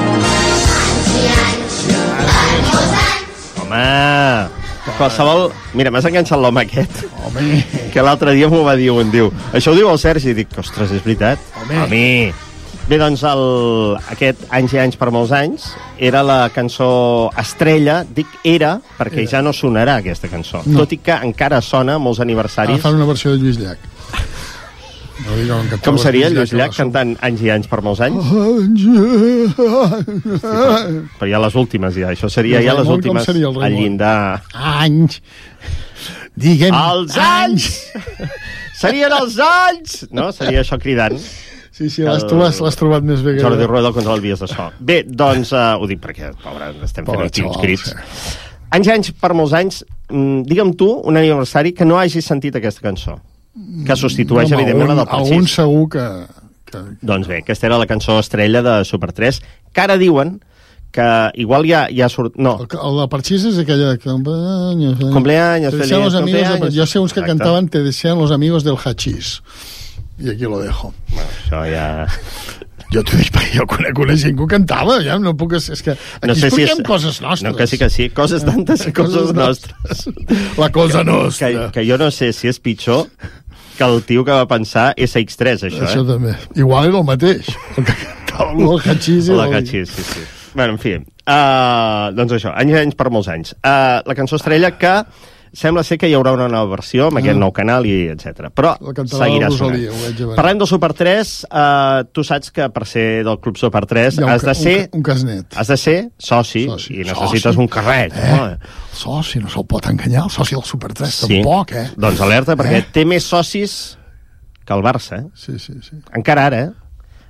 Home, qualsevol... Mira, m'has enganxat l'home aquest, Home, que l'altre dia m'ho va dir, on diu. Això ho diu el Sergi, i dic, ostres, és veritat. Home. A mi. Bé, doncs, el, aquest Anys i anys per molts anys era la cançó estrella, dic era, perquè Era. ja no sonarà aquesta cançó. No. Tot i que encara sona a molts ara aniversaris. fan una versió de Lluís Llach. No digue que Com seria Lluís que Llach la- cantant Anys i anys per molts anys? Anys. Però ja les últimes, ja. Això seria ja les Raimon, com últimes seria el Raimon? al llindar. Anys. Digue'm Els anys! Serien els anys! No? Seria això cridant. Sí, sí, l'has tu l'has l'has trobat més bé que Jordi jo. Rueda al control vies de so. Bé, doncs, uh, ho dic perquè, pobre, estem fent Pobre aquí uns xaval, crits. sí. Anys i anys per molts anys, mm, digue'm tu, un aniversari que no hagis sentit aquesta cançó. Que substitueix, Home, evidentment, algun, la del algun Parxís. segur que... que... Doncs bé, aquesta era la cançó estrella de Super tres, que ara diuen que igual ja, ja surt... No, El, el de Parxís és aquella... Cumpleaños, eh. Cumpleaños, Te desean los feliz amigos de- cumpleaños. Yo sé uns que Exacte. cantaven Te desean los amigos del hachís. I aquí lo dejo. bueno, això ja... Jo t'ho dic perquè jo conec una gent que ho cantava, ja no puc... És que aquí No sé si expliquem és- coses nostres. No, que sí, que sí. Coses tantes i coses nostres. La cosa Que, nostra. que jo no sé si és pitjor que el tio que va pensar S X tres, això, Això eh? també. Igual era el mateix. El que cantava el hachís. i La el- catxís, sí, sí. Bueno, en fi, uh, doncs això, anys i anys per molts anys. Uh, la cançó estrella que sembla ser que hi haurà una nova versió amb Ah. aquest nou canal i etcètera. Però La cantarà seguirà la sonant. Rosalia, ho veig a veure. Parlem de Super tres, uh, tu saps que per ser del Club Super tres Hi ha un has ca- de ser... Un, ca- un casnet. Has de ser soci, Soci. i necessites Soci. un carret. Eh? No? El soci, no se'l pot enganyar, el soci del Super tres, Sí. tampoc, eh? Doncs alerta, perquè Eh? té més socis que el Barça, eh? Sí, sí, sí. Encara ara, eh?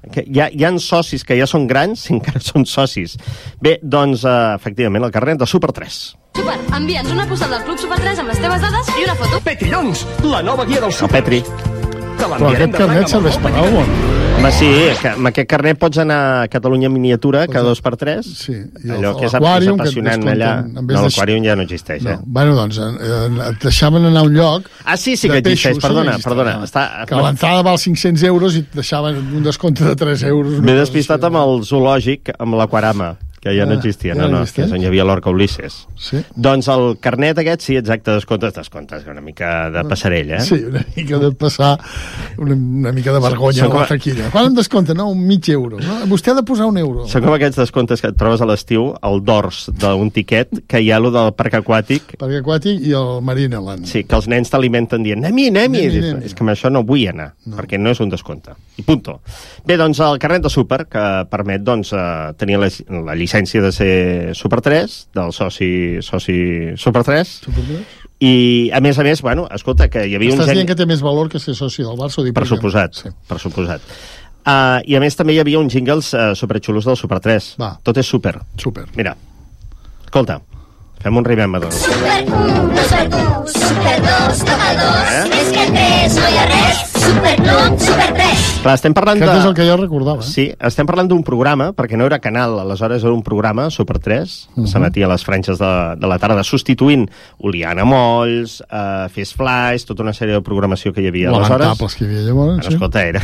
Que hi, ha, hi ha socis que ja són grans i encara són socis. Bé, doncs, uh, efectivament, el carnet de Super tres. Super, envia'ns una postal del Club Super tres amb les teves dades i una foto. Petillons, la nova guia del Super. El Petri. Però aquest carnet serveix per alguna cosa. Home, sí, que, amb aquest carnet pots anar a Catalunya Miniatura cada dos per tres. Sí. I allò el, que és, és apassionant allà. No, l'aquàrium ja no existeix, no. eh? Bueno, doncs, eh, et deixaven anar a un lloc... Ah, sí, sí que existeix, perdona, sí, perdona. Està... Que l'entrada val cinc-cents euros i et deixaven un descompte de tres euros. M'he despistat amb el zoològic, amb l'aquarama, que ja no existia, no, no, que és on hi havia l'orca Ulisses. Sí. Doncs el carnet aquest, sí, exacte, descomptes, descomptes, una mica de passarell, eh? Sí, una mica de passar, una, una mica de vergonya a la taquilla. Quan em descompta? No, un mig euro. No? Vostè ha de posar un euro. Són com aquests descomptes que et trobes a l'estiu, el dors d'un tiquet, que hi ha lo del parc aquàtic. Parc aquàtic i el Marineland. Sí, que els nens t'alimenten dient, anem-hi, anem-hi. És que amb això no vull anar, no. perquè no és un descompte. I punto. Bé, doncs el carnet de Super, que permet doncs, tenir la, la llicència de ser Super tres, del soci, soci Super tres, Super tres, i a més a més, bueno, escolta, que hi havia Estàs un... Estàs dient que té més valor que ser soci del Barça? Per suposat, sí. per suposat. Uh, I a més també hi havia uns jingles uh, superxulos del Super tres. Va. Tot és super. Super. Mira, escolta, fem un remember. Super un, super dos, super dos, toca dos, eh? Més que tres, no hi ha res. Super Club, Super tres. Clar, estem parlant Aquest de... és el que jo recordava. Eh? Sí, estem parlant d'un programa, perquè no era canal, aleshores era un programa, Super tres, uh -huh. s'emetia a les franges de, de la tarda, substituint Oliana Molls, uh, Fes Flash, tota una sèrie de programació que hi havia aleshores. Lamentables que hi havia llavors, bueno, sí. Escolta, era...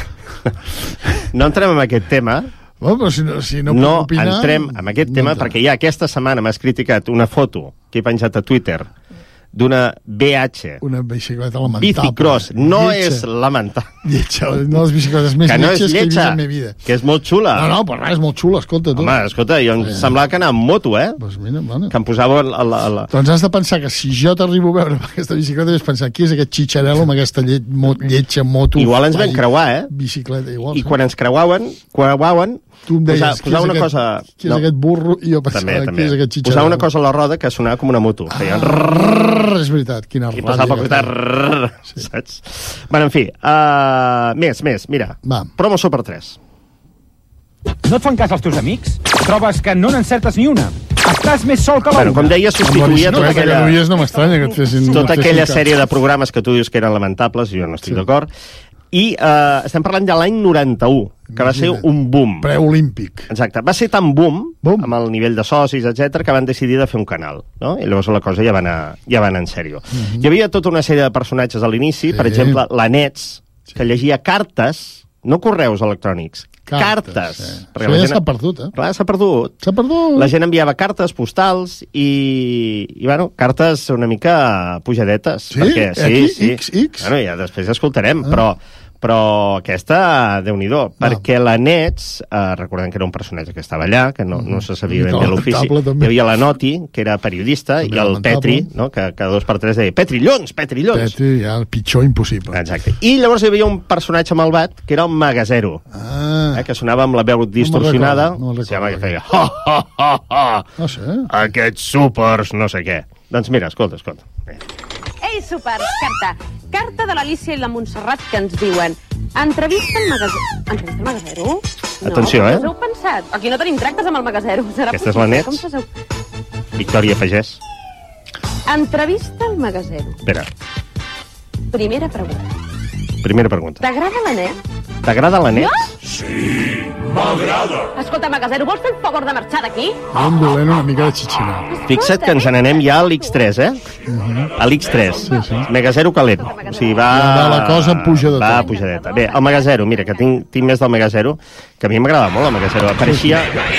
no entrem en aquest tema. Bueno, però si no, si no, no puc opinar... No entrem en aquest no tema, entrem. Perquè ja aquesta setmana m'has criticat una foto que he penjat a Twitter d'una B H. Una bicicleta lamentable. Bicicross. No lletja. És lamentable. Lletja, una de les bicicletes més que no lletges és que he vist lletja, en la meva vida. Que és molt xula. No, no, però res, és molt xula, escolta tu. Home, escolta, jo em sí. semblava que anava amb moto, eh? Pues mira, bueno. Que em posava la, la, la... Doncs has de pensar que si jo t'arribo a veure amb aquesta bicicleta, has pensar, qui és aquest xitxarel·lo amb aquesta llet, mo, lletja moto? Igual ens vam creuar, eh? Bicicleta, igual. I sí. quan ens creuaven, creuaven, tu em deies, posar, posar una aquest, cosa... qui és no. aquest burro? I jo pensava, també, qui també. és aquest xitxarel·lo? Posar una cosa a la roda que sonava com una moto. Ah, Feia... és veritat, quina ràdio. I passava per costar... Sí. Saps? Bueno, en fi, uh, més, més, mira. Va. Promo Super tres. No et fan cas els teus amics? Trobes que no n'encertes ni una? Estàs més sol que l'una? Bueno, com deia, substituïa no, tota aquella... No, no m'estranya que et fessin... Tota aquella sèrie de programes que tu dius que eren lamentables, jo no estic sí. d'acord. I uh, estem parlant de l'any noranta-u, que va ser un boom. Preolímpic. Exacte. Va ser tan boom, boom, amb el nivell de socis, etcètera, que van decidir de fer un canal, no? I llavors la cosa ja va anar, ja va anar en sèrio. Uh -huh. Hi havia tota una sèrie de personatges a l'inici, sí. per exemple, la Nets, que llegia cartes, no correus electrònics, cartes. cartes sí. Això ja s'ha perdut, eh? Clar, s'ha perdut. S'ha perdut. La gent enviava cartes postals i, i bueno, cartes una mica pujadetes. Sí? Perquè, sí, Aquí, sí. X, X? Bueno, ja després escoltarem, ah. però... però aquesta, Déu-n'hi-do, perquè la Nets, eh, recordem que era un personatge que estava allà, que no, no se sabia ben bé l'ofici, hi havia la Noti, que era periodista, també i el Petri, no? que cada dos per tres deia Petrillons, Petrillons. Petri, ja, el pitjor impossible. Exacte. I llavors hi havia un personatge malvat, que era el Magasero, ah. eh, que sonava amb la veu distorsionada, no no que feia ha, ha, ha, ha, no sé. aquests súpers, no sé què. Doncs mira, escolta, escolta. Ei, supers, carta. Carta de l'Alicia i la Montserrat que ens diuen entrevista al Magasero. Entrevista al Magasero? Atenció, no, eh? Us heu pensat? Aquí no tenim tractes amb el Magasero. Serà Aquesta és la Nets. Com poseu? Victòria Pagès. Entrevista al Magasero. Espera. Primera pregunta. Primera pregunta. T'agrada la Net? T'agrada la Net? No? Sí, m'agrada. Escolta, Magasero, vols fer el favor de marxar d'aquí? Anem volent una mica de xitxina. Fixa't que ens n'anem ja a l'X tres, eh? Uh -huh. A l'X tres. Sí, sí. Magasero calent. O sigui, va... Ja la cosa puja de va tot. pujadeta. Bé, el Magasero, mira, que tinc, tinc més del Magasero, que a mi m'agrada molt el Magasero. Apareixia...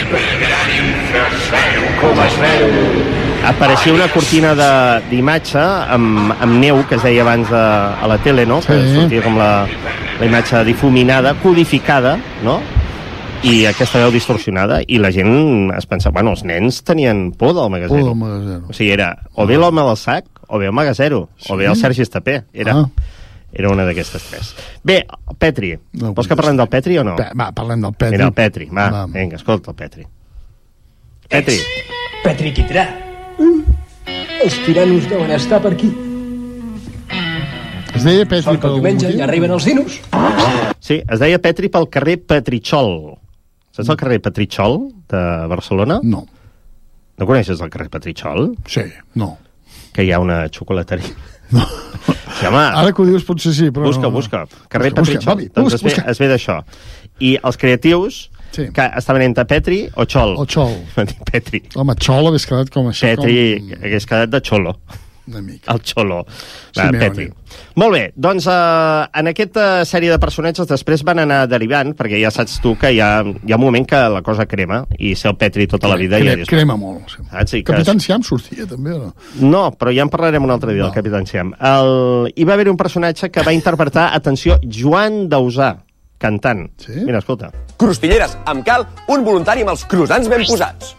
Apareixia una cortina d'imatge amb, amb neu, que es deia abans de, a la tele, no? Sí. Que sortia com la, la imatge difuminada, codificada, no? I aquesta veu distorsionada, i la gent es pensava, bueno, els nens tenien por del Magasero. Por del Magasero. O sigui, era o bé l'home del sac, o bé el Magasero, sí? O bé el Sergi Estapé. Era, ah. era una d'aquestes tres. Bé, Petri, no, vols que parlem del Petri o no? Va, parlem del Petri. Mira, el Petri, va, va. Vinga, escolta el Petri. Petri. Petri Quitrà. Mm. Els tiranos deuen estar per aquí. Es deia Petri pel diumenge i arriben els dinos. Sí, es deia Petri pel carrer Petritxol. Saps el carrer Petritxol de Barcelona? No. No coneixes el carrer Petritxol? Sí, no. Que hi ha una xocolateria. No. Sí, home. Ara que ho dius potser sí, però busca, no. Busca, busca. Carrer busca, Petritxol. Busca, doncs busca, es, ve, es ve d'això. I els creatius, sí, que estaven entre Petri o Xol. O Xol. Petri. Home, Xol hagués quedat com això. Petri com... hagués quedat de Xolo. Una mica. El Xolo. Sí, Va, Petri. Molt bé, doncs uh, en aquesta sèrie de personatges després van anar derivant, perquè ja saps tu que hi ha, hi ha un moment que la cosa crema, i ser el Petri tota la vida... Crema, ja crema molt. Sí. Saps? I Capitán que... Siam sortia també, o no? No, però ja en parlarem un altre dia, no. del Capitán Siam. El... Hi va haver un personatge que va interpretar, atenció, Joan Dausà, cantant. Sí? Mira, escolta. Crostilleres, amb cal, un voluntari amb els croissants ben posats.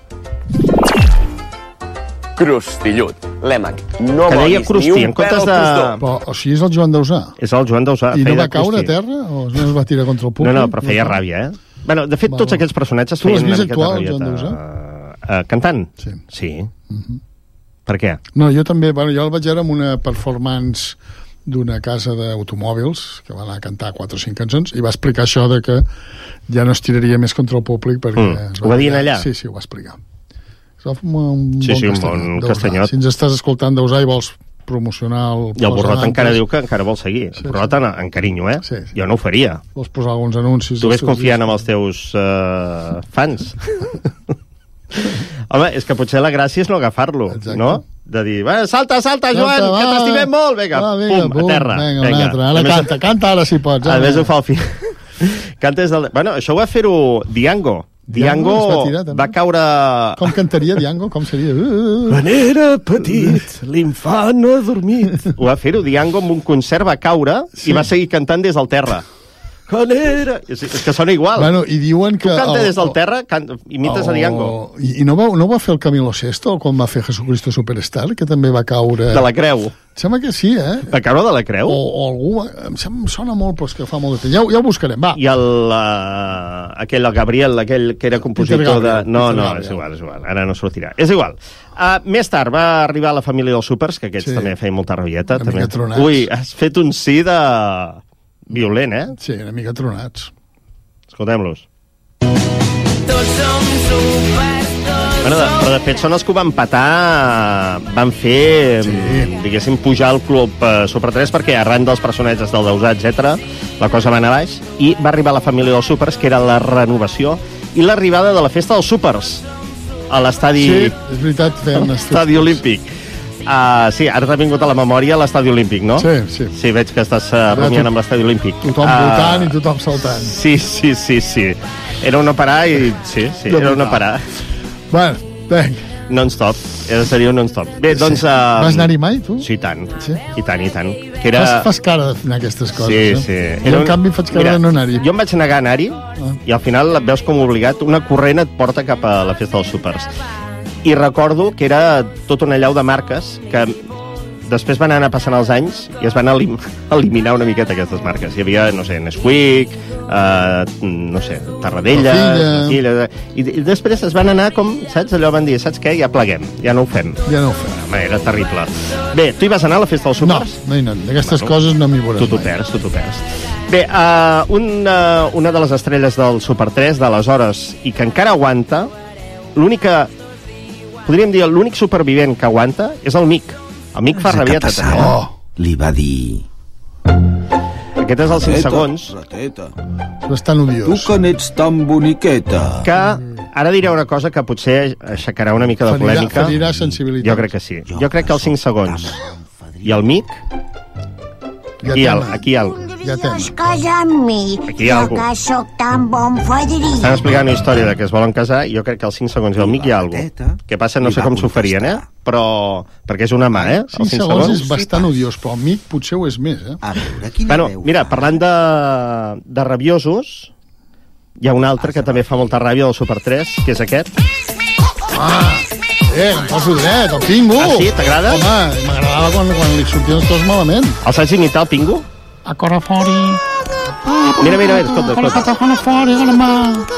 Crostillut. L'Èmac, no que deia moguis Crusti, ni un en pèl comptes al de... costó. Però, o sigui, és el Joan Dausà. És el Joan Dausà. I no va caure Crusti. a terra? O no es va tirar contra el públic? No, no, però feia ràbia, eh? Bueno, de fet, Va, tots va. aquells personatges Tu l'has feien una vist miqueta actuar, el rabieta. Joan Dausà? Uh, cantant? Sí. Sí. Uh -huh. Per què? No, jo també, bueno, jo el vaig veure en una performance d'una casa d'automòbils que va anar a cantar quatre o cinc cançons i va explicar això de que ja no es tiraria més contra el públic perquè... Mm. Ho va dir allà? Sí, sí, ho va explicar. Un, un sí, bon sí, un castanyot, bon Dausà. castanyot. Si ens estàs escoltant Dausà i vols promocionar el... I el Borrot encara diu que encara vol seguir. Sí, el Borrot sí. en, en carinyo, eh? Sí, sí. Jo no ho faria. Vols posar alguns anuncis... Tu ves confiant en els teus uh, fans. Home, és que potser la gràcia és no agafar-lo, no? De dir, va, salta, salta, Joan, salta, que t'estimem molt! Vinga, va, vinga pum, pum, a terra. Vinga, vinga. un altre. Ara A canta, més, canta ara si pots. A més ho fa al fi. Canta des del... Bueno, això ho va fer-ho Diango. Diango, Diango va, tirar, va caure... Com cantaria Diango? Com seria? Quan era petit, l'infant no ha dormit. Ho va fer-ho Diango amb un concert, va caure sí. i va seguir cantant des del terra. Quan era... És, és que sona igual. Bueno, i diuen que... Tu canta el, des del terra, can, imites el, a Diango. I, i no, va, no va fer el Camilo Sesto quan va fer Jesucristo Superstar, que també va caure... De la creu. Em sembla que sí, eh? Va caure de la creu? O, o algú... Em, sembla, em sona molt, però és que fa molt de temps. Ja, ja ho buscarem, va. I el... Uh, aquell, el Gabriel, aquell que era compositor de... No, no, és igual, és igual. Ara no sortirà. És igual. Uh, més tard va arribar la família dels Supers, que aquests sí. també feien molta rabieta. Una també. mica tronats. Ui, has fet un sí de... violent, eh? Sí, una mica tronats. Escoltem-los. Tots som superstars. Bueno, de, però de fet són els que ho van patar, van fer, sí. diguéssim, pujar el club uh, Super tres, perquè arran dels personatges del Dausà, etcètera, la cosa va anar baix, i va arribar la família dels Supers, que era la renovació, i l'arribada de la festa dels Supers a l'estadi... Sí, és veritat, feien l'estadi olímpic. Uh, sí, ara t'ha vingut a la memòria l'estadi olímpic, no? Sí, sí. Sí, veig que estàs uh, rumiant amb l'estadi olímpic. Tothom uh, votant i tothom saltant. Sí, sí, sí, sí. Era una parar i... Sí, sí, era una parar. Bueno, vinga. Non-stop. Seria un non-stop. Bé, doncs... Sí. Uh, Vas anar-hi mai, tu? Sí, i tant. Sí? I tant, i tant. Que era... Fas, fas cara de fer aquestes coses, sí, eh? Sí, sí. Jo, en canvi, faig cara Mira, de no anar-hi. Jo em vaig negar a anar-hi ah. i al final et veus com obligat. Una corrent et porta cap a la festa dels Supers. I recordo que era tot una llau de marques que després van anar passant els anys i es van elim eliminar una miqueta aquestes marques. Hi havia, no sé, Nesquik, eh, no sé, Tarradellas, i, i després es van anar com, saps, allò van dir, saps què, ja pleguem, ja no ho fem. Ja no ho fem. Home, era terrible. Bé, tu hi vas anar a la festa dels Supers? No, no hi anat. D'aquestes bueno, coses no m'hi veuràs mai. Tu t'ho perds, tu t'ho perds. Bé, uh, una, una de les estrelles del Super tres d'aleshores i que encara aguanta, l'única... podríem dir, l'únic supervivent que aguanta és el Mic. El Mic fa rabieta, també. Oh, li va dir... Aquest és els cinc segons. Rateta. Bastant odiós. Tu que n'ets tan boniqueta. Que ara diré una cosa que potser aixecarà una mica de ferirà, polèmica. Ferirà sensibilitat. Jo crec que sí. Jo crec que els cinc segons i el Mic... Ja aquí, el, aquí el... Ja es casa amb mi, aquí jo que sóc tan bon fadrí. Estan explicant una història de que es volen casar i jo crec que als cinc segons i el Mic hi ha alguna cosa. Què passa? No sé com s'ho farien, eh? Però... perquè és una mà, eh? cinc segons és bastant odiós, però el Mic potser ho és més, eh? A veure, quina bueno, mira, parlant de, de rabiosos, hi ha un altre que també fa molta ràbia del Super tres, que és aquest. Ah! Eh, em poso dret, el Pingu. Ah, sí? T'agrada? Home, m'agradava quan, quan li sortien els coses malament. El saps imitar, el Pingu? A cor a fori. Mira, mira, mira, escolta, escolta. A fori, a la mà.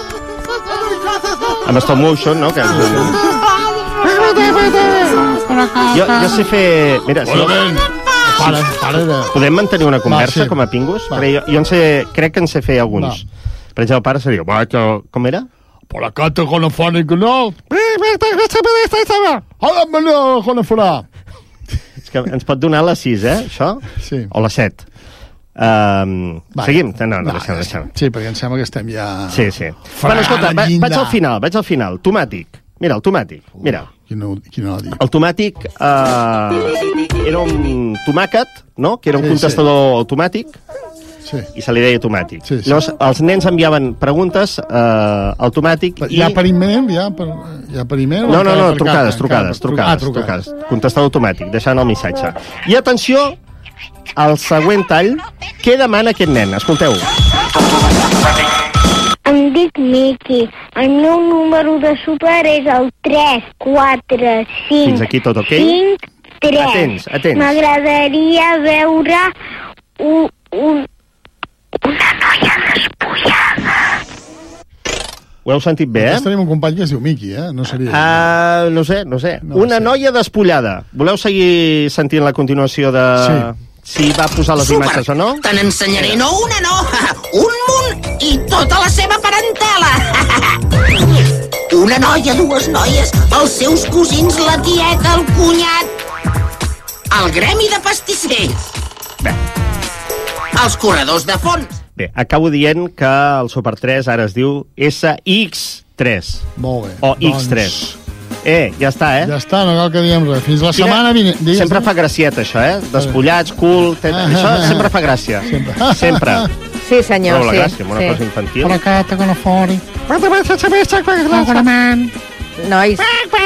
Amb stop motion, no? Que... Jo, jo sé fer... Mira, sí. para, para de... Podem mantenir una conversa Va, sí. com a pingus? Va. Perquè jo, jo en sé, crec que en sé fer alguns. Va. Per exemple, el pare se diu, va, que, com era? Por la cata con la fònica, no? Hola, menó, con la forà. És que ens pot donar les sis, eh, això? Sí. O les set. Um, seguim? No, no, no, deixem, deixem. Sí, perquè em sembla que estem ja... Sí, sí. Bueno, escolta, va, vaig al final, vaig al final. Tomàtic. Mira, el tomàtic. Mira. Qui no, qui no l'ha dit? El tomàtic eh, era un tomàquet, no?, que era un Sí, contestador automàtic, sí. i se li deia tomàtic. Sí, sí. Llavors, els nens enviaven preguntes eh, al tomàtic i... Ja per email? Ja per, ja per email? No, no, no, per trucades, carta? trucades, Ah, trucades, trucades. trucades. Contestador automàtic, deixant el missatge. I atenció, al següent tall, què demana aquest nen? Escolteu. Em dic Miki. El meu número de súper és el tres quatre cinc Fins aquí tot ok? cinc tres. Atents, atents. M'agradaria veure un, un, una noia despullada. Ho heu sentit bé, eh? Nosaltres tenim un company que es diu Miki, eh? No seria... Uh, no sé, no sé. No Una sé. noia despullada. Voleu seguir sentint la continuació de... Sí. Si va posar les Super. imatges o no? Te n'ensenyaré no una, no, un munt i tota la seva parentela. Una noia, dues noies, els seus cosins, la tieta, el cunyat, el gremi de pastissers, Bé, els corredors de fons. bé, acabo dient que el Super tres ara es diu S X tres. Molt bé. O X tres. Eh, ja està, eh? Ja està, no cal que diguem res. Fins la Quina- setmana vinent. Digues, Sempre eh? fa gracieta, això, eh? Despullats, cul... Ten... Això sempre fa gràcia. Sempre. Sempre. Sí, senyor, Prou la sí. gràcia, amb una sí. cosa infantil. Por la cata con la fori. Nois.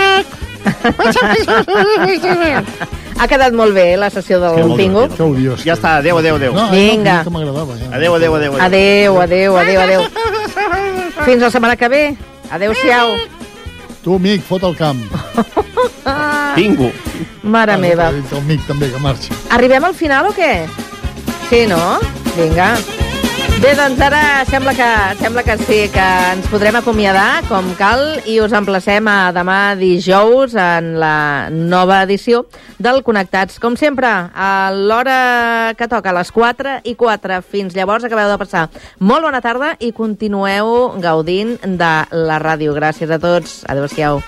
Ha quedat molt bé la sessió del molt bingo. Que odiós. Ja està, adéu, adéu, adéu. No, Vinga. que m'agradava. Ja. Adéu, adéu, adéu. Adéu, adéu, adéu, adéu. Fins la setmana que ve. Adéu-siau. Tu, Mic, fot el camp. Bingo. Mare meva. El Mic també, que marxi. Arribem al final o què? Sí, no? Vinga. Bé, doncs ara sembla que, sembla que sí, que ens podrem acomiadar com cal i us emplacem a demà dijous en la nova edició del Connectats. Com sempre, a l'hora que toca, a les quatre i quatre. Fins llavors acabeu de passar molt bona tarda i continueu gaudint de la ràdio. Gràcies a tots. Adéu-siau.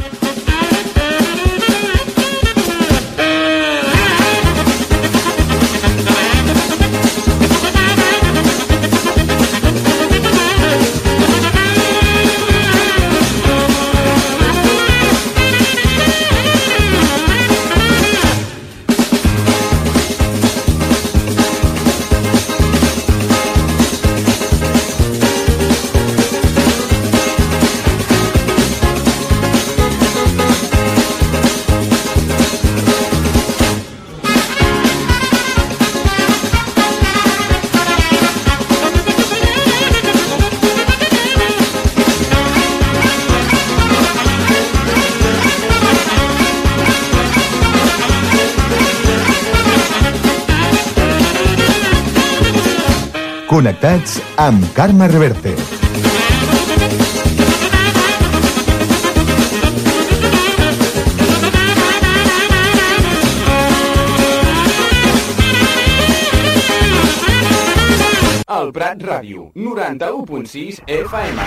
Connectats amb Carme Reverte. El Prat Ràdio, noranta-u punt sis F M.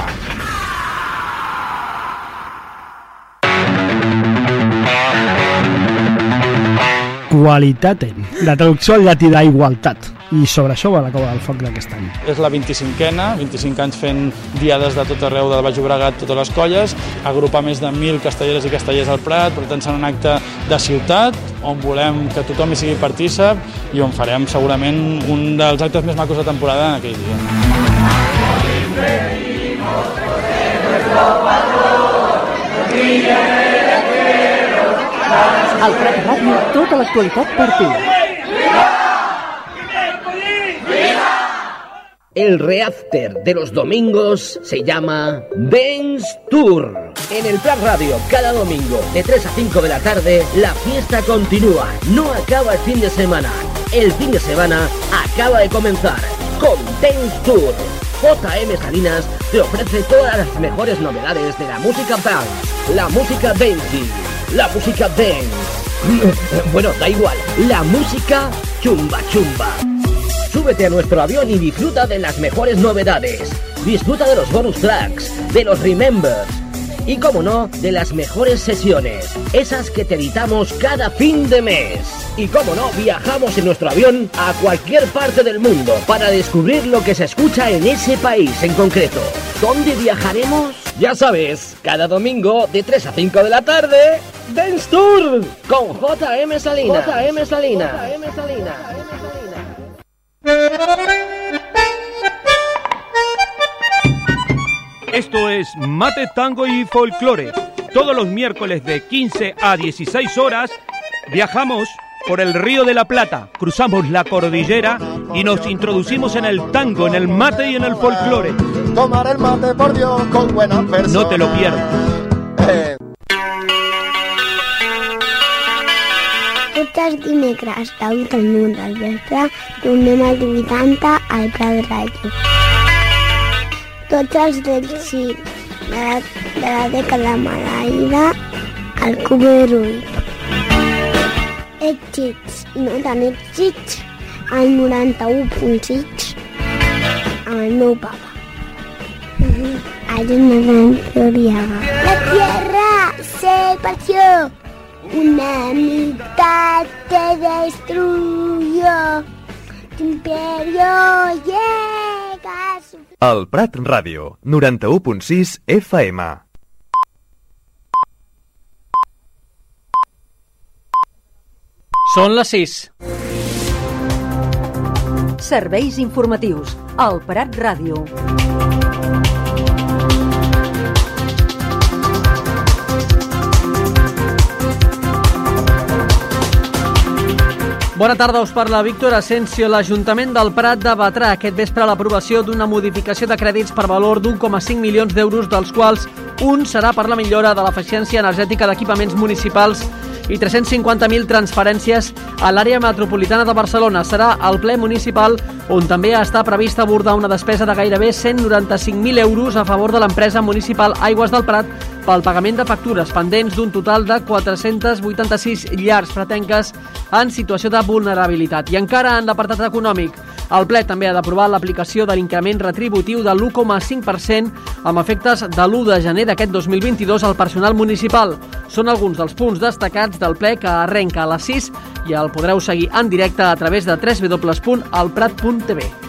Qualitate, la traducció al llatí d'igualtat. I sobre això va la cova del foc d'aquest any. És la vint-i-cinquena, vint-i-cinc anys fent diades de tot arreu del Baix Llobregat, totes les colles, agrupar més de mil castelleres i castellers al Prat, per tant serà un acte de ciutat, on volem que tothom hi sigui partícip i on farem segurament un dels actes més macos de temporada en aquell dia. Al Prat Ràdio, tota l'actualitat per tu. El reafter de los domingos se llama Dance Tour. En el Prat Radio, cada domingo, de tres a cinco de la tarde, la fiesta continúa. No acaba el fin de semana. El fin de semana acaba de comenzar con Dance Tour. J M Salinas te ofrece todas las mejores novedades de la música dance, la música dancing, la música dance. Bueno, da igual, la música chumba chumba. Súbete a nuestro avión y disfruta de las mejores novedades. Disfruta de los bonus tracks, de los remembers y, como no, de las mejores sesiones, esas que te editamos cada fin de mes. Y, como no, viajamos en nuestro avión a cualquier parte del mundo para descubrir lo que se escucha en ese país en concreto. ¿Dónde viajaremos? Ya sabes, cada domingo de tres a cinco de la tarde, Dance Tour con J M Salinas. J M Salinas. J M Salinas. Esto es Mate, Tango y Folclore. Todos los miércoles de quince a dieciséis horas viajamos por el Río de la Plata, cruzamos la cordillera y nos introducimos en el tango, en el mate y en el folclore. Tomar el mate, por Dios, con buena persona. No te lo pierdas. Eh. Tots els dimecres de vuit a nou del vespre tornem als vuitanta al Prat Ràdio. Tots els d'èxit de, la, de la dècada maleïda al Cuberull. Èxits i no tan èxits al noranta-u punt sis amb el meu papa. Allí una gran Floriaga. La tierra se partió. Una mitad te destruyó, tu imperio llega a su... El Prat Ràdio, noranta-u punt sis F M. Són les sis. Serveis informatius, al Prat Ràdio. Bona tarda, us parla Víctor Asensio. L'Ajuntament del Prat debatrà aquest vespre l'aprovació d'una modificació de crèdits per valor d'un coma cinc milions d'euros, dels quals un serà per la millora de l'eficiència energètica d'equipaments municipals i tres-cents cinquanta mil transferències a l'àrea metropolitana de Barcelona. Serà al ple municipal on també està prevista abordar una despesa de gairebé cent noranta-cinc mil euros a favor de l'empresa municipal Aigües del Prat pel pagament de factures pendents d'un total de quatre-cents vuitanta-sis llars pratenques en situació de vulnerabilitat. I encara en l'apartat econòmic, el ple també ha d'aprovar l'aplicació de l'increment retributiu de l'u coma cinc per cent amb efectes de l'u de gener d'aquest dos mil vint-i-dos al personal municipal. Són alguns dels punts destacats del ple que arrenca a les sis i el podreu seguir en directe a través de w w w punt el prat punt t v.